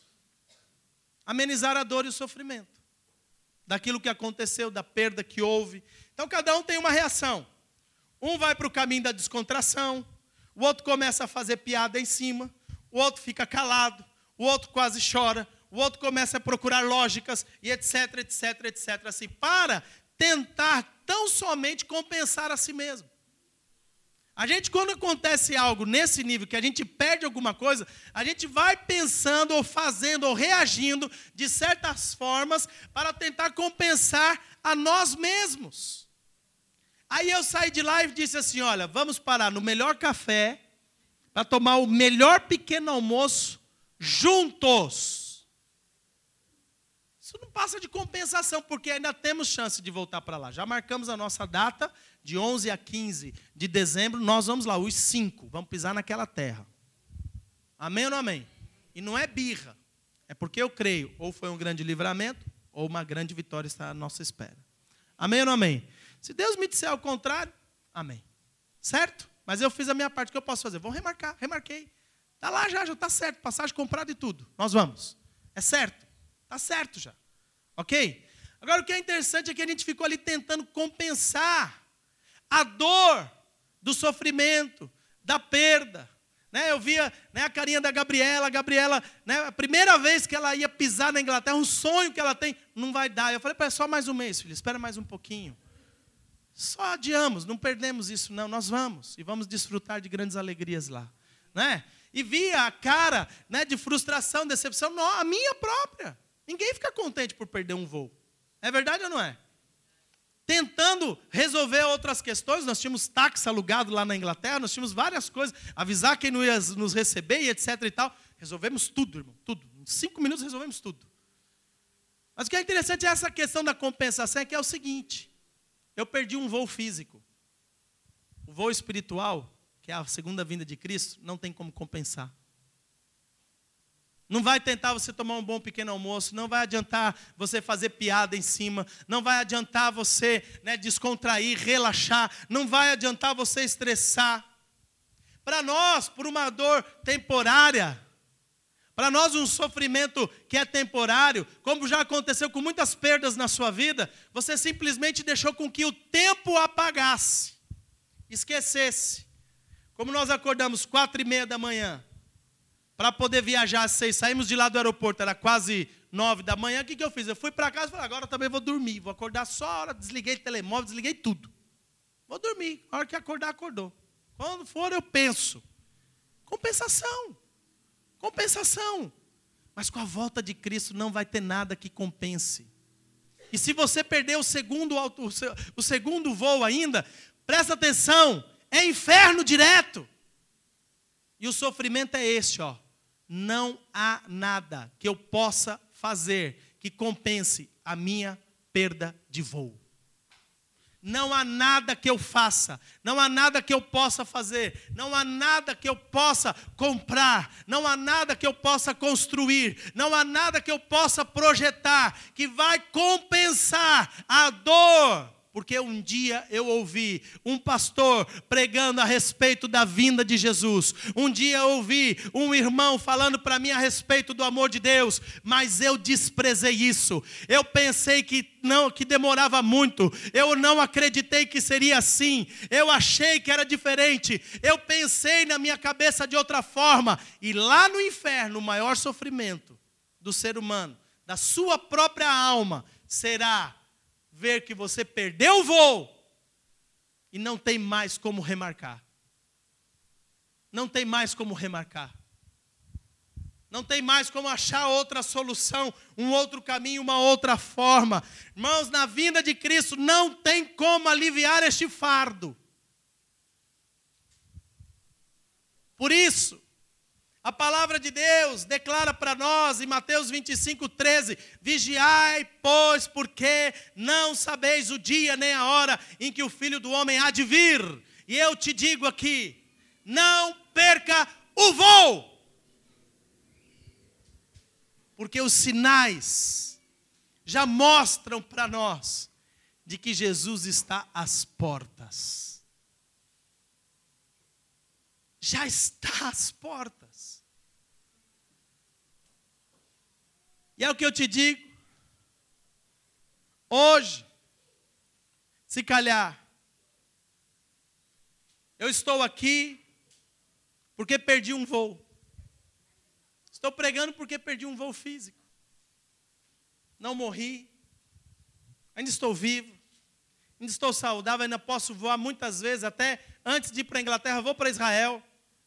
Amenizar a dor e o sofrimento. Daquilo que aconteceu, da perda que houve. Então cada um tem uma reação. Um vai para o caminho da descontração, o outro começa a fazer piada em cima, o outro fica calado, o outro quase chora, o outro começa a procurar lógicas, e etc, etc, etc, assim, para tentar tão somente compensar a si mesmo. A gente, quando acontece algo nesse nível, que a gente perde alguma coisa, a gente vai pensando, ou fazendo, ou reagindo de certas formas, para tentar compensar a nós mesmos. Aí eu saí de lá e disse assim, olha, vamos parar no melhor café, para tomar o melhor pequeno almoço, juntos. Isso não passa de compensação, porque ainda temos chance de voltar para lá. Já marcamos a nossa data, de onze a quinze de dezembro, nós vamos lá, os cinco, vamos pisar naquela terra. Amém ou não amém? E não é birra, é porque eu creio, ou foi um grande livramento, ou uma grande vitória está à nossa espera. Amém ou não amém? Se Deus me disser ao contrário, amém. Certo? Mas eu fiz a minha parte, o que eu posso fazer? Vou remarcar, remarquei. Está lá já, já está certo, passagem comprada e tudo. Nós vamos. É certo? Está certo já. Ok? Agora o que é interessante é que a gente ficou ali tentando compensar a dor do sofrimento, da perda. Né? Eu via, né, a carinha da Gabriela, a Gabriela, né, a primeira vez que ela ia pisar na Inglaterra, um sonho que ela tem, não vai dar. Eu falei, para só mais um mês, filho, espera mais um pouquinho. Só adiamos, não perdemos isso não, nós vamos. E vamos desfrutar de grandes alegrias lá. Né? E via a cara, né, de frustração, decepção, não, a minha própria. Ninguém fica contente por perder um voo. É verdade ou não é? Tentando resolver outras questões, nós tínhamos táxi alugado lá na Inglaterra, nós tínhamos várias coisas, avisar quem não ia nos receber e etc e tal. Resolvemos tudo, irmão, tudo. Em cinco minutos resolvemos tudo. Mas o que é interessante é essa questão da compensação, é que é o seguinte, eu perdi um voo físico. O voo espiritual, que é a segunda vinda de Cristo, não tem como compensar. Não vai tentar você tomar um bom pequeno almoço, não vai adiantar você fazer piada em cima, não vai adiantar você, né, descontrair, relaxar, não vai adiantar você estressar. Para nós, por uma dor temporária, para nós um sofrimento que é temporário, como já aconteceu com muitas perdas na sua vida, você simplesmente deixou com que o tempo apagasse, esquecesse. Como nós acordamos quatro e meia da manhã, para poder viajar às seis, saímos de lá do aeroporto, era quase nove da manhã, o que, que eu fiz? Eu fui para casa e falei, agora eu também vou dormir, vou acordar só a hora, desliguei o telemóvel, desliguei tudo. Vou dormir, a hora que acordar, acordou. Quando for, eu penso. Compensação. Compensação. Mas com a volta de Cristo não vai ter nada que compense. E se você perder o segundo, o segundo voo ainda, presta atenção, é inferno direto. E o sofrimento é esse, ó. Não há nada que eu possa fazer que compense a minha perda de voo. Não há nada que eu faça, não há nada que eu possa fazer, não há nada que eu possa comprar, não há nada que eu possa construir, não há nada que eu possa projetar que vai compensar a dor. Porque um dia eu ouvi um pastor pregando a respeito da vinda de Jesus. Um dia eu ouvi um irmão falando para mim a respeito do amor de Deus. Mas eu desprezei isso. Eu pensei que, não, que demorava muito. Eu não acreditei que seria assim. Eu achei que era diferente. Eu pensei na minha cabeça de outra forma. E lá no inferno, o maior sofrimento do ser humano, da sua própria alma, será ver que você perdeu o voo e não tem mais como remarcar. Não tem mais como remarcar. Não tem mais como achar outra solução, um outro caminho, uma outra forma. Irmãos, na vinda de Cristo não tem como aliviar este fardo. Por isso, a palavra de Deus declara para nós em Mateus vinte e cinco, treze, vigiai, pois, porque não sabeis o dia nem a hora em que o Filho do Homem há de vir. E eu te digo aqui, não perca o voo. Porque os sinais já mostram para nós de que Jesus está às portas. Já está às portas. E é o que eu te digo. Hoje, se calhar, eu estou aqui porque perdi um voo. Estou pregando porque perdi um voo físico. Não morri. Ainda estou vivo. Ainda estou saudável. Ainda posso voar muitas vezes. Até antes de ir para a Inglaterra, vou para Israel.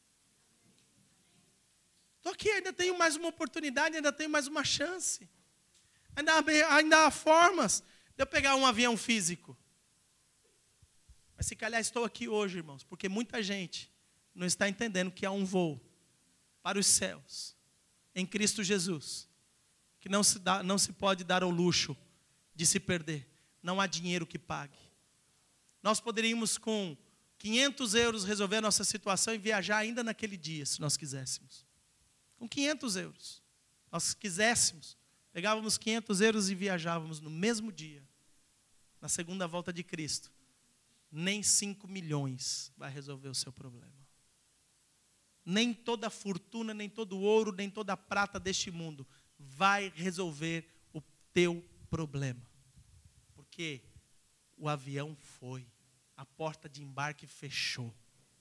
Estou aqui, ainda tenho mais uma oportunidade, ainda tenho mais uma chance. Ainda, ainda há formas de eu pegar um avião físico. Mas se calhar estou aqui hoje, irmãos, porque muita gente não está entendendo que há um voo para os céus, em Cristo Jesus, que não se, dá, não se pode dar ao luxo de se perder. Não há dinheiro que pague. Nós poderíamos com quinhentos euros resolver a nossa situação e viajar ainda naquele dia, se nós quiséssemos. Com quinhentos euros. Nós quiséssemos, pegávamos quinhentos euros e viajávamos no mesmo dia, na segunda volta de Cristo. Nem cinco milhões vai resolver o seu problema. Nem toda a fortuna, nem todo o ouro, nem toda a prata deste mundo vai resolver o teu problema. Porque o avião foi, a porta de embarque fechou.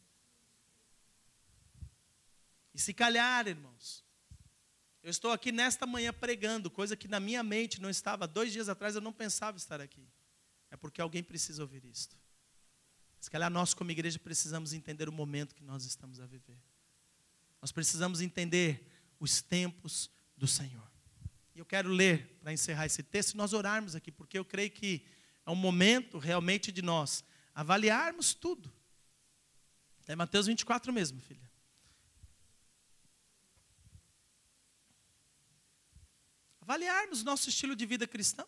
E se calhar, irmãos, eu estou aqui nesta manhã pregando, coisa que na minha mente não estava, dois dias atrás eu não pensava estar aqui. É porque alguém precisa ouvir isto. Se calhar nós como igreja precisamos entender o momento que nós estamos a viver. Nós precisamos entender os tempos do Senhor. E eu quero ler, para encerrar esse texto, e nós orarmos aqui, porque eu creio que é um momento realmente de nós avaliarmos tudo. É Mateus vinte e quatro mesmo, filha. Avaliarmos nosso estilo de vida cristão.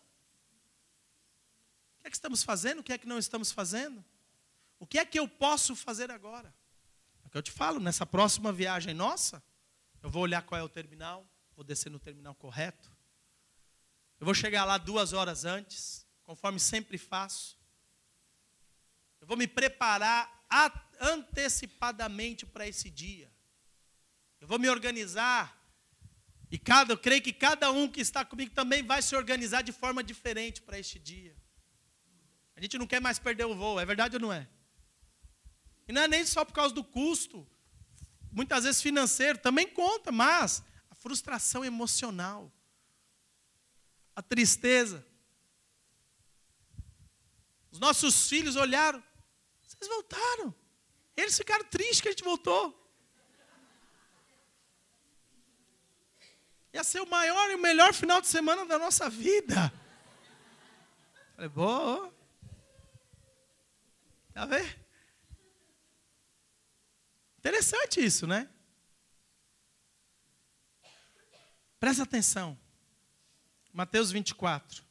O que é que estamos fazendo? O que é que não estamos fazendo? O que é que eu posso fazer agora? É o que eu te falo, nessa próxima viagem nossa, eu vou olhar qual é o terminal, vou descer no terminal correto. Eu vou chegar lá duas horas antes, conforme sempre faço. Eu vou me preparar antecipadamente para esse dia. Eu vou me organizar. E cada, eu creio que cada um que está comigo também vai se organizar de forma diferente para este dia. A gente não quer mais perder o voo, é verdade ou não é? E não é nem só por causa do custo, muitas vezes financeiro, também conta, mas a frustração emocional, a tristeza. Os nossos filhos olharam, vocês voltaram. Eles ficaram tristes que a gente voltou. Ia ser o maior e o melhor final de semana da nossa vida. Falei, boa. Tá vendo? Interessante isso, né? Presta atenção. Mateus vinte e quatro.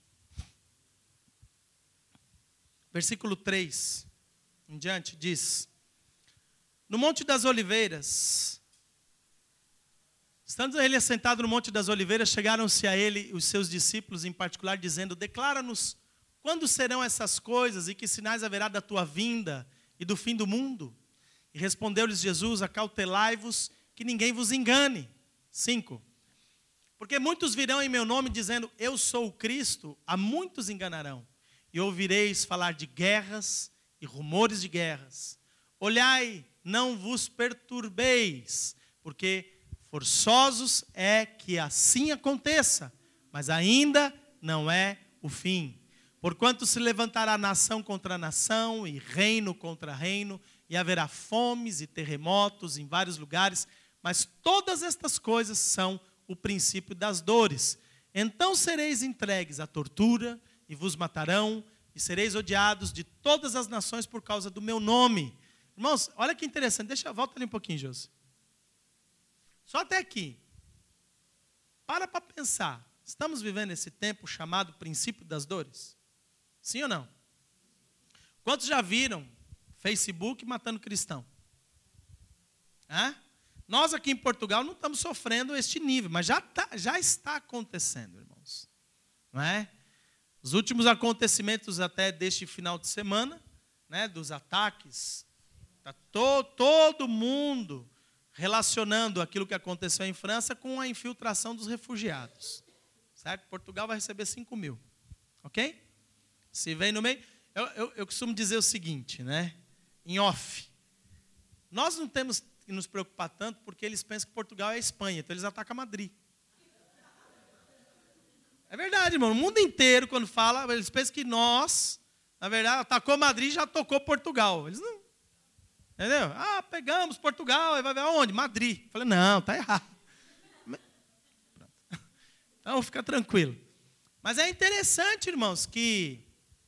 Versículo três. Em diante diz: no Monte das Oliveiras, estando ele assentado no Monte das Oliveiras, chegaram-se a ele os seus discípulos em particular, dizendo: declara-nos quando serão essas coisas e que sinais haverá da tua vinda e do fim do mundo? E respondeu-lhes Jesus: acautelai-vos que ninguém vos engane. cinco. Porque muitos virão em meu nome dizendo: eu sou o Cristo, a muitos enganarão. E ouvireis falar de guerras e rumores de guerras. Olhai, não vos perturbeis, porque forçosos é que assim aconteça, mas ainda não é o fim. Porquanto se levantará nação contra nação e reino contra reino, e haverá fomes e terremotos em vários lugares, mas todas estas coisas são o princípio das dores. Então sereis entregues à tortura, e vos matarão, e sereis odiados de todas as nações por causa do meu nome. Irmãos, olha que interessante, deixa, volta ali um pouquinho, Josi. Só até aqui. Para para pensar, estamos vivendo esse tempo chamado princípio das dores? Sim ou não? Quantos já viram Facebook matando cristão? Hã? Nós aqui em Portugal não estamos sofrendo este nível, mas já, tá, já está acontecendo, irmãos. Não é? Os últimos acontecimentos até deste final de semana, né, dos ataques, está to, todo mundo relacionando aquilo que aconteceu em França com a infiltração dos refugiados. Certo? Portugal vai receber cinco mil. Ok? Se vem no meio... Eu, eu, eu costumo dizer o seguinte, né? Em off. Nós não temos que nos preocupar tanto porque eles pensam que Portugal é a Espanha, então eles atacam Madrid. É verdade, irmão. O mundo inteiro, quando fala, eles pensam que nós, na verdade, atacou Madrid e já tocou Portugal. Eles não... Entendeu? Ah, pegamos Portugal, vai ver aonde? Madrid. Eu falei, não, está errado. Então, fica tranquilo. Mas é interessante, irmãos, que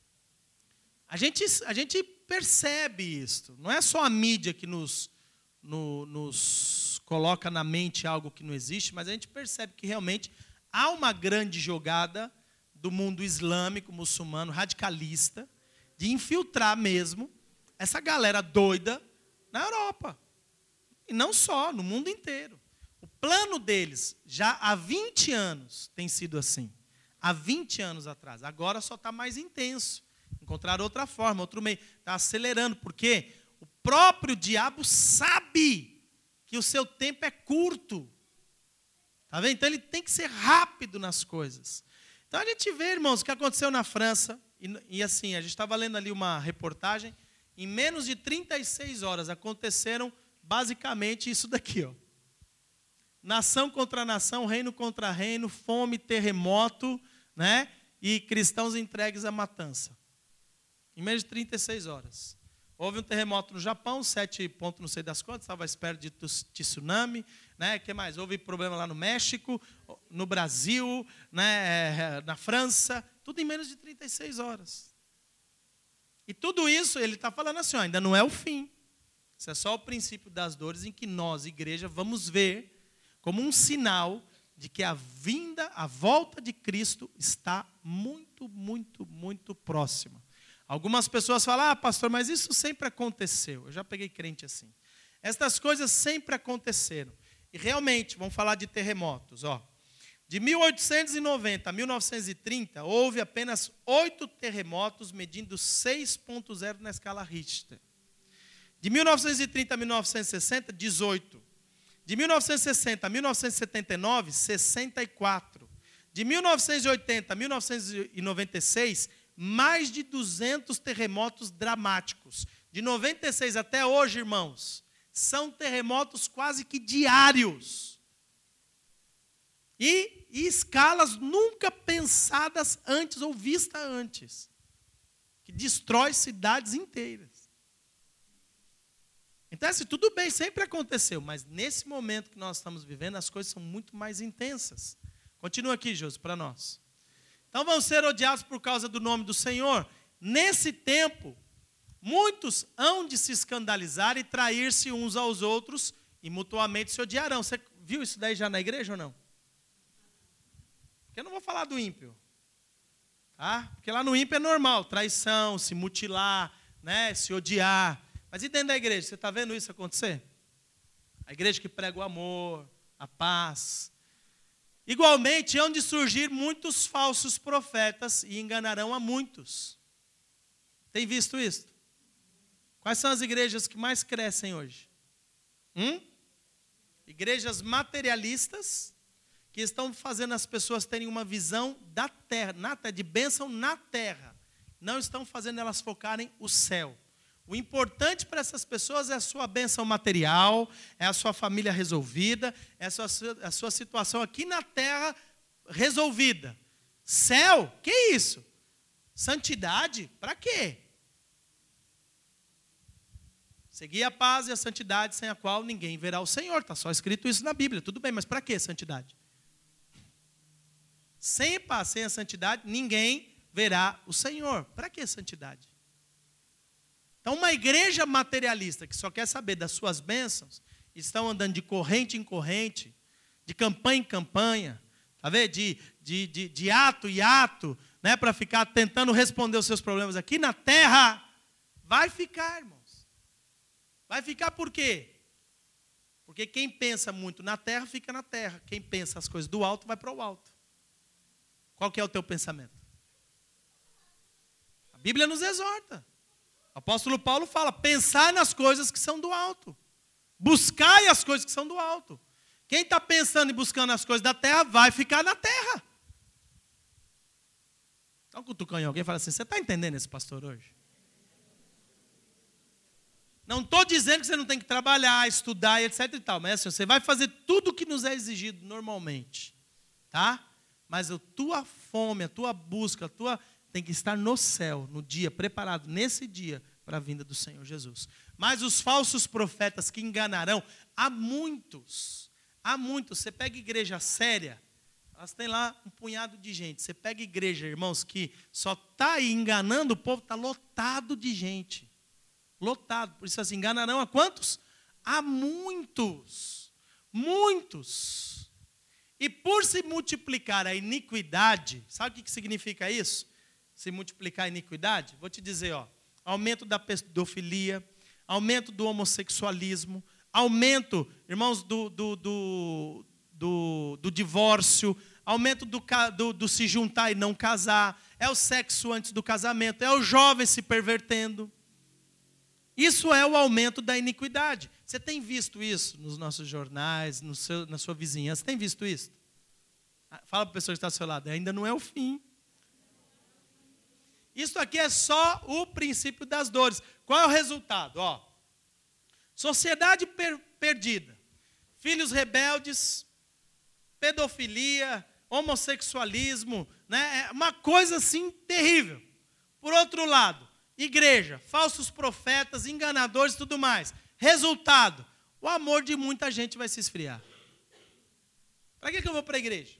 a gente, a gente percebe isso. Não é só a mídia que nos, no, nos coloca na mente algo que não existe, mas a gente percebe que realmente há uma grande jogada do mundo islâmico, muçulmano, radicalista, de infiltrar mesmo essa galera doida na Europa. E não só, no mundo inteiro. O plano deles, já há vinte anos, tem sido assim. Há vinte anos atrás. Agora só está mais intenso. Encontrar outra forma, outro meio. Está acelerando, porque o próprio diabo sabe que o seu tempo é curto. Tá vendo? Então ele tem que ser rápido nas coisas. Então a gente vê, irmãos, o que aconteceu na França. E, e assim, a gente estava lendo ali uma reportagem. Em menos de trinta e seis horas aconteceram basicamente isso daqui, ó. Nação contra nação, reino contra reino, fome, terremoto, né? E cristãos entregues à matança. Em menos de trinta e seis horas. Houve um terremoto no Japão, sete pontos não sei das quantas, estava à espera de tsunami, né? Que mais? Houve problema lá no México, no Brasil, né? Na França, tudo em menos de trinta e seis horas. E tudo isso, ele está falando assim, ó, ainda não é o fim. Isso é só o princípio das dores em que nós, igreja, vamos ver como um sinal de que a vinda, a volta de Cristo está muito, muito, muito próxima. Algumas pessoas falam, ah, pastor, mas isso sempre aconteceu. Eu já peguei crente assim. Estas coisas sempre aconteceram. E realmente, vamos falar de terremotos. Ó. De mil oitocentos e noventa a mil novecentos e trinta, houve apenas oito terremotos medindo seis ponto zero na escala Richter. De mil novecentos e trinta a mil novecentos e sessenta, dezoito. De mil novecentos e sessenta a mil novecentos e setenta e nove, sessenta e quatro. De mil novecentos e oitenta a mil novecentos e noventa e seis, mais de duzentos terremotos dramáticos. De noventa e seis até hoje, irmãos, são terremotos quase que diários. E, e escalas nunca pensadas antes ou vistas antes. Que destrói cidades inteiras. Então, assim, tudo bem, sempre aconteceu, mas nesse momento que nós estamos vivendo, as coisas são muito mais intensas. Continua aqui, Josi, para nós. Então, vão ser odiados por causa do nome do Senhor. Nesse tempo, muitos hão de se escandalizar e trair-se uns aos outros e mutuamente se odiarão. Você viu isso daí já na igreja ou não? Porque eu não vou falar do ímpio. Tá? Porque lá no ímpio é normal, traição, se mutilar, né, se odiar. Mas e dentro da igreja? Você está vendo isso acontecer? A igreja que prega o amor, a paz. Igualmente, hão de surgir muitos falsos profetas e enganarão a muitos. Tem visto isso? Quais são as igrejas que mais crescem hoje? Hum? Igrejas materialistas que estão fazendo as pessoas terem uma visão da terra, na, de bênção na terra. Não estão fazendo elas focarem o céu. O importante para essas pessoas é a sua bênção material, é a sua família resolvida, é a sua, a sua situação aqui na terra resolvida. Céu, que isso? Santidade, para quê? Seguir a paz e a santidade sem a qual ninguém verá o Senhor. Está só escrito isso na Bíblia, tudo bem, mas para que santidade? Sem paz, sem a santidade, ninguém verá o Senhor. Para que santidade? Então, uma igreja materialista que só quer saber das suas bênçãos, estão andando de corrente em corrente, de campanha em campanha, tá vendo? De, de, de, de ato em ato, né, para ficar tentando responder os seus problemas aqui na terra, vai ficar, irmãos. Vai ficar por quê? Porque quem pensa muito na terra, fica na terra. Quem pensa as coisas do alto, vai para o alto. Qual que é o teu pensamento? A Bíblia nos exorta. O apóstolo Paulo fala, pensai nas coisas que são do alto. Buscai as coisas que são do alto. Quem está pensando e buscando as coisas da terra, vai ficar na terra. Então, cutucando em alguém e fala assim, você está entendendo esse pastor hoje? Não estou dizendo que você não tem que trabalhar, estudar e etc e tal. Mas assim, você vai fazer tudo o que nos é exigido normalmente. Tá? Mas a tua fome, a tua busca, a tua... tem que estar no céu, no dia, preparado nesse dia para a vinda do Senhor Jesus. Mas os falsos profetas que enganarão, há muitos, há muitos. Você pega igreja séria, elas têm lá um punhado de gente. Você pega igreja, irmãos, que só está aí enganando o povo, está lotado de gente. Lotado. Por isso assim, enganarão a quantos? A muitos. Muitos. E por se multiplicar a iniquidade, sabe o que significa isso? Se multiplicar a iniquidade, vou te dizer, ó, aumento da pedofilia, aumento do homossexualismo, aumento, irmãos, do, do, do, do, do divórcio, aumento do, do, do se juntar e não casar, é o sexo antes do casamento, é o jovem se pervertendo. Isso é o aumento da iniquidade. Você tem visto isso nos nossos jornais, no seu, na sua vizinhança? Tem visto isso? Fala para a pessoa que está ao seu lado, ainda não é o fim. Isso aqui é só o princípio das dores. Qual é o resultado? Ó, sociedade per- perdida, filhos rebeldes, pedofilia, homossexualismo, né? É uma coisa assim terrível. Por outro lado, igreja, falsos profetas, enganadores e tudo mais. Resultado, o amor de muita gente vai se esfriar. Para que, que eu vou para a igreja?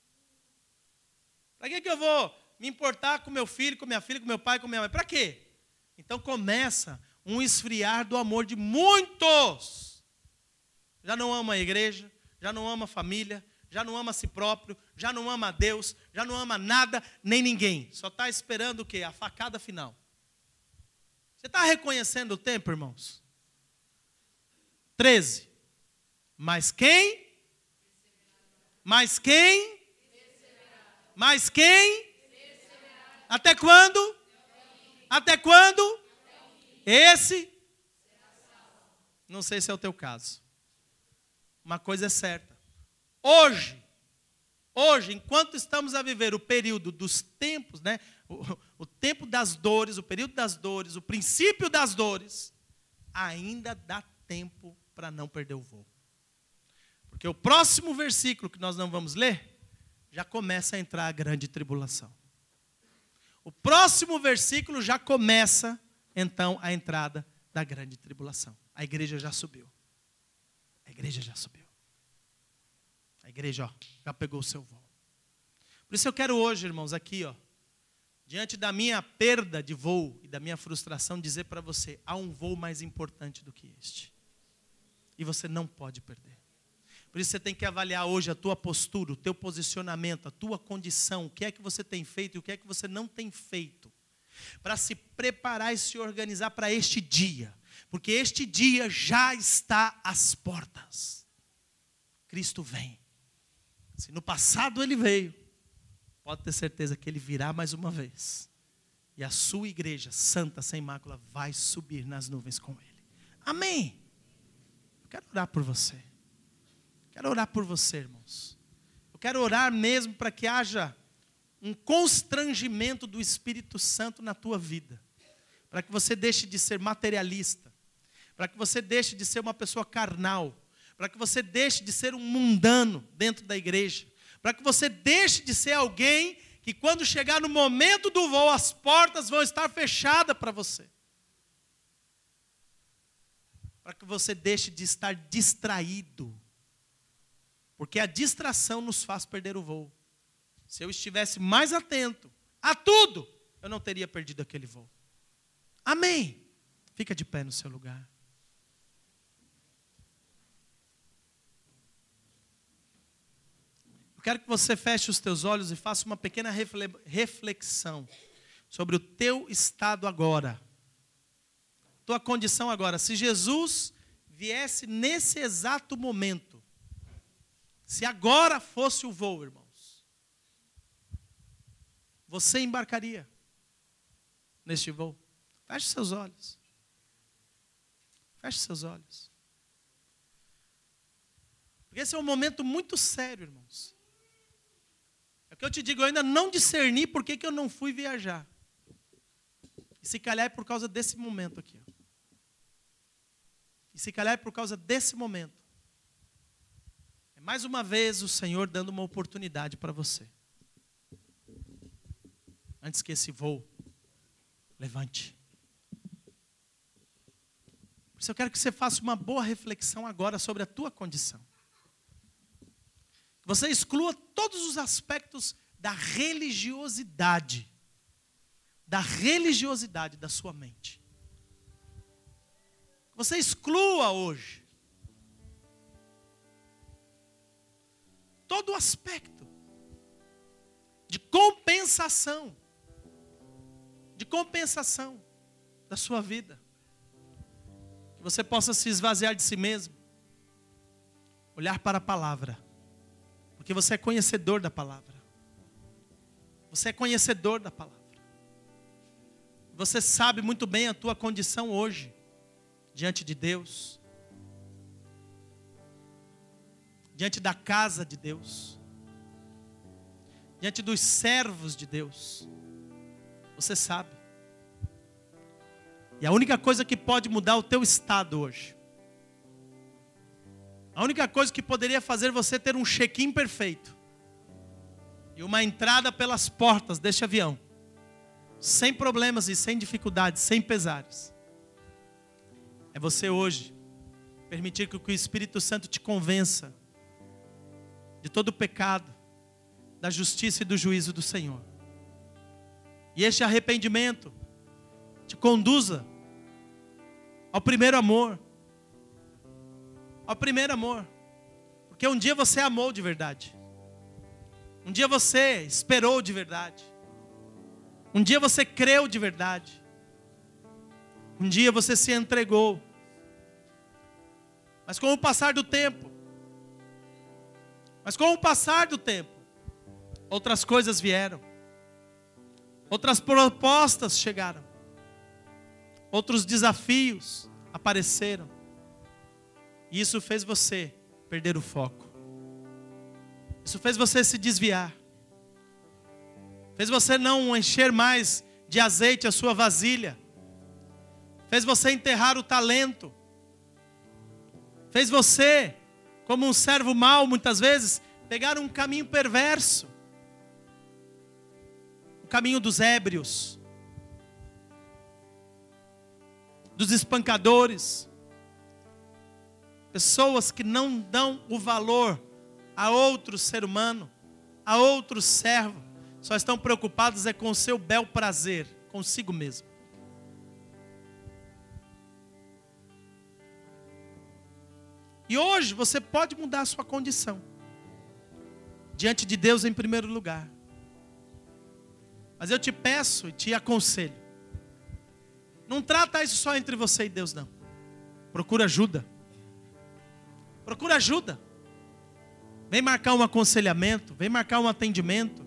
Para que, que eu vou me importar com meu filho, com minha filha, com meu pai, com minha mãe? Para quê? Então começa um esfriar do amor de muitos. Já não ama a igreja, já não ama a família, já não ama a si próprio, já não ama a Deus, já não ama nada, nem ninguém. Só está esperando o quê? A facada final. Você está reconhecendo o tempo, irmãos? treze. Mas quem? Mas quem? Mas quem? Até quando? Até quando? Esse? Não sei se é o teu caso. Uma coisa é certa. Hoje, hoje, enquanto estamos a viver o período dos tempos, né? O, o tempo das dores, o período das dores, o princípio das dores, ainda dá tempo para não perder o voo. Porque o próximo versículo que nós não vamos ler, já começa a entrar a grande tribulação. O próximo versículo já começa, então, a entrada da grande tribulação. A igreja já subiu. A igreja já subiu. A igreja, ó, já pegou o seu voo. Por isso eu quero hoje, irmãos, aqui, ó, diante da minha perda de voo e da minha frustração, dizer para você, há um voo mais importante do que este. E você não pode perder. Por isso você tem que avaliar hoje a tua postura, o teu posicionamento, a tua condição, o que é que você tem feito e o que é que você não tem feito. Para se preparar e se organizar para este dia. Porque este dia já está às portas. Cristo vem. Se no passado ele veio, pode ter certeza que ele virá mais uma vez. E a sua igreja, santa, sem mácula, vai subir nas nuvens com ele. Amém. Eu quero orar por você. Quero orar por você, irmãos. Eu quero orar mesmo para que haja um constrangimento do Espírito Santo na tua vida. Para que você deixe de ser materialista. Para que você deixe de ser uma pessoa carnal. Para que você deixe de ser um mundano dentro da igreja. Para que você deixe de ser alguém que quando chegar no momento do voo, as portas vão estar fechadas para você. Para que você deixe de estar distraído. Porque a distração nos faz perder o voo. Se eu estivesse mais atento a tudo, eu não teria perdido aquele voo. Amém. Fica de pé no seu lugar. Eu quero que você feche os teus olhos e faça uma pequena reflexão sobre o teu estado agora. Tua condição agora. Se Jesus viesse nesse exato momento, se agora fosse o voo, irmãos, você embarcaria neste voo? Feche seus olhos. Feche seus olhos. Porque esse é um momento muito sério, irmãos. É o que eu te digo, eu ainda não discerni por que que eu não fui viajar. E se calhar é por causa desse momento aqui. Ó. E se calhar é por causa desse momento. É mais uma vez o Senhor dando uma oportunidade para você. Antes que esse voo levante. Por isso eu quero que você faça uma boa reflexão agora sobre a tua condição. Que você exclua todos os aspectos da religiosidade. Da religiosidade da sua mente. Que você exclua hoje todo o aspecto de compensação, de compensação da sua vida. Que você possa se esvaziar de si mesmo, olhar para a palavra, porque você é conhecedor da palavra. Você é conhecedor da palavra. Você sabe muito bem a tua condição hoje, diante de Deus. Diante da casa de Deus, diante dos servos de Deus, você sabe. E a única coisa que pode mudar o teu estado hoje, a única coisa que poderia fazer você ter um check-in perfeito, e uma entrada pelas portas deste avião, sem problemas e sem dificuldades, sem pesares, é você hoje permitir que o Espírito Santo te convença de todo o pecado, da justiça e do juízo do Senhor. E este arrependimento te conduza ao primeiro amor. Ao primeiro amor. Porque um dia você amou de verdade. Um dia você esperou de verdade. Um dia você creu de verdade. Um dia você se entregou. Mas com o passar do tempo, Mas com o passar do tempo, outras coisas vieram. Outras propostas chegaram. Outros desafios apareceram. E isso fez você perder o foco. Isso fez você se desviar. Fez você não encher mais de azeite a sua vasilha. Fez você enterrar o talento. Fez você, como um servo mau, muitas vezes, pegar um caminho perverso. O caminho dos ébrios. dos espancadores, pessoas que não dão o valor a outro ser humano, a outro servo, só estão preocupados é com o seu bel prazer, consigo mesmo. E hoje você pode mudar a sua condição, diante de Deus em primeiro lugar. Mas eu te peço e te aconselho, não trata isso só entre você e Deus não. Procura ajuda. Procura ajuda. Vem marcar um aconselhamento, vem marcar um atendimento.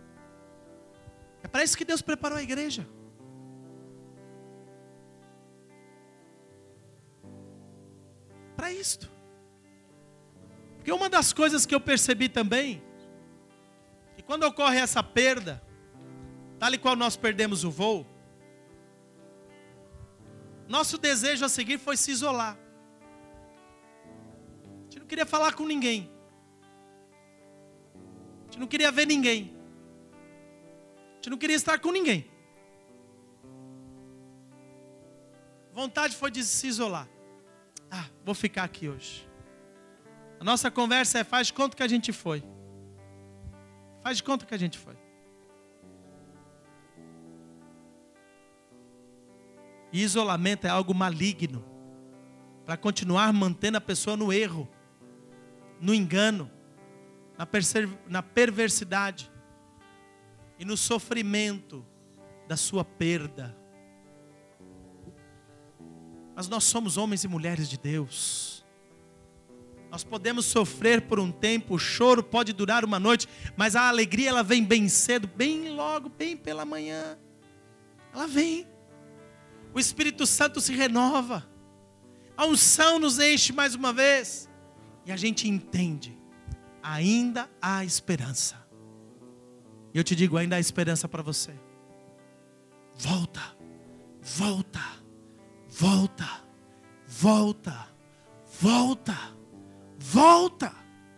É para isso que Deus preparou a igreja. Para isto. Porque uma das coisas que eu percebi também, que quando ocorre essa perda, tal e qual nós perdemos o voo, nosso desejo a seguir foi se isolar. A gente não queria falar com ninguém. A gente não queria ver ninguém. A gente não queria estar com ninguém. Vontade foi de se isolar. Ah, vou ficar aqui hoje. A nossa conversa é: faz de conta que a gente foi. Faz de conta que a gente foi. E isolamento é algo maligno, para continuar mantendo a pessoa no erro, no engano, na, perser, na perversidade e no sofrimento da sua perda. Mas nós somos homens e mulheres de Deus. Nós podemos sofrer por um tempo, o choro pode durar uma noite, mas a alegria ela vem bem cedo, bem logo, bem pela manhã. Ela vem. O Espírito Santo se renova. A unção nos enche mais uma vez. E a gente entende. Ainda há esperança. E eu te digo, ainda há esperança para você. Volta. Volta. Volta. Volta. Volta. Volta.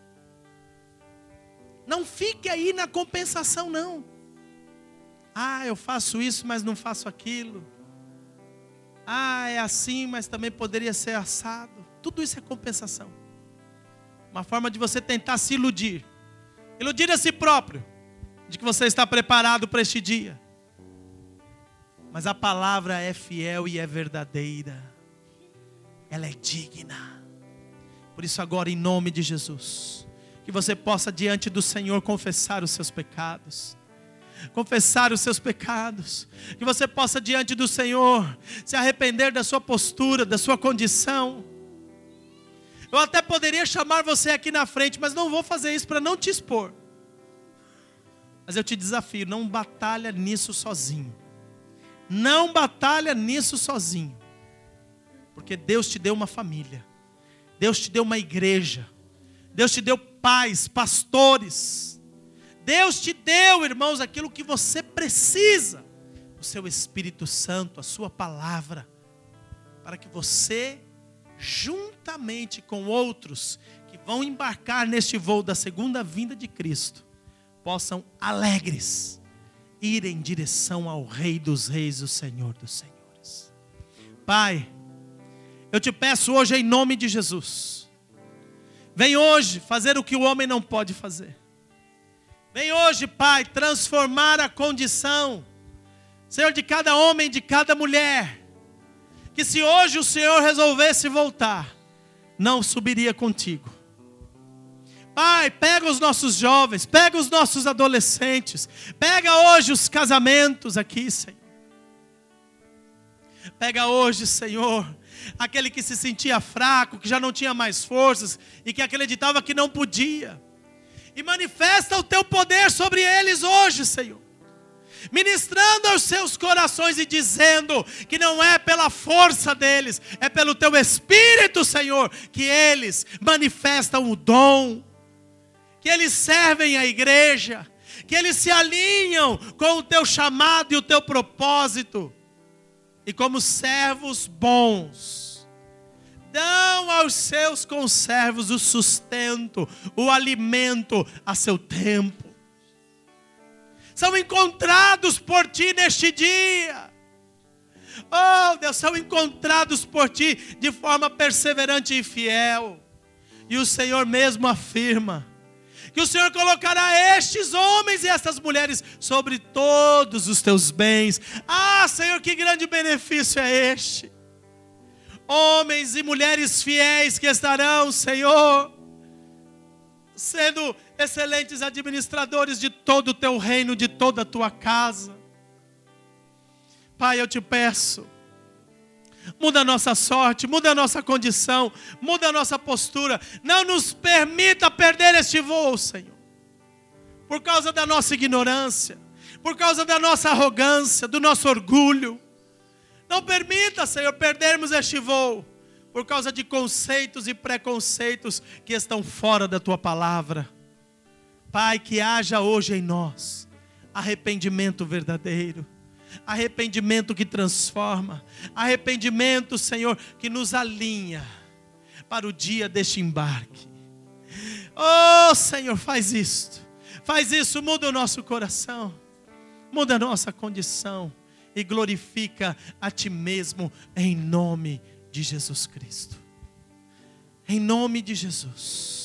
Não fique aí na compensação, não. Ah, eu faço isso, mas não faço aquilo. Ah, é assim, mas também poderia ser assado. Tudo isso é compensação. Uma forma de você tentar se iludir. Iludir a si próprio. De que você está preparado para este dia. Mas a palavra é fiel e é verdadeira. Ela é digna. Por isso agora, em nome de Jesus, que você possa diante do Senhor confessar os seus pecados. Confessar os seus pecados, que você possa diante do Senhor se arrepender da sua postura, da sua condição. Eu até poderia chamar você aqui na frente, mas não vou fazer isso para não te expor. Mas eu te desafio, não batalha nisso sozinho. Não batalha nisso sozinho. Porque Deus te deu uma família, Deus te deu uma igreja, Deus te deu pais, pastores. Deus te deu, irmãos, aquilo que você precisa. O seu Espírito Santo, a sua palavra. Para que você, juntamente com outros que vão embarcar neste voo da segunda vinda de Cristo, possam alegres ir em direção ao Rei dos Reis, o Senhor dos Senhores. Pai, eu te peço hoje em nome de Jesus. Vem hoje fazer o que o homem não pode fazer. Vem hoje, Pai, transformar a condição, Senhor, de cada homem, de cada mulher. Que se hoje o Senhor resolvesse voltar, não subiria contigo. Pai, pega os nossos jovens, pega os nossos adolescentes, pega hoje os casamentos aqui, Senhor. Pega hoje, Senhor, aquele que se sentia fraco, que já não tinha mais forças e que acreditava que não podia. E manifesta o teu poder sobre eles hoje, Senhor. Ministrando aos seus corações e dizendo que não é pela força deles, é pelo teu Espírito, Senhor, que eles manifestam o dom, que eles servem a igreja, que eles se alinham com o teu chamado e o teu propósito. E como servos bons, dão aos seus conservos o sustento, o alimento a seu tempo. São encontrados por ti neste dia. Oh, Deus, são encontrados por Ti de forma perseverante e fiel. E o Senhor mesmo afirma que o Senhor colocará estes homens e estas mulheres sobre todos os Teus bens. Ah, Senhor, que grande benefício é este! Homens e mulheres fiéis que estarão, Senhor, sendo excelentes administradores de todo o Teu reino, de toda a Tua casa. Pai, eu Te peço, muda a nossa sorte, muda a nossa condição, muda a nossa postura. Não nos permita perder este voo, Senhor, por causa da nossa ignorância, por causa da nossa arrogância, do nosso orgulho. Não permita, Senhor, perdermos este voo por causa de conceitos e preconceitos que estão fora da Tua palavra. Pai, que haja hoje em nós arrependimento verdadeiro, arrependimento que transforma, arrependimento, Senhor, que nos alinha para o dia deste embarque. Oh, Senhor, faz isto, faz isso, muda o nosso coração, muda a nossa condição e glorifica a Ti mesmo em nome de Jesus Cristo. Em nome de Jesus.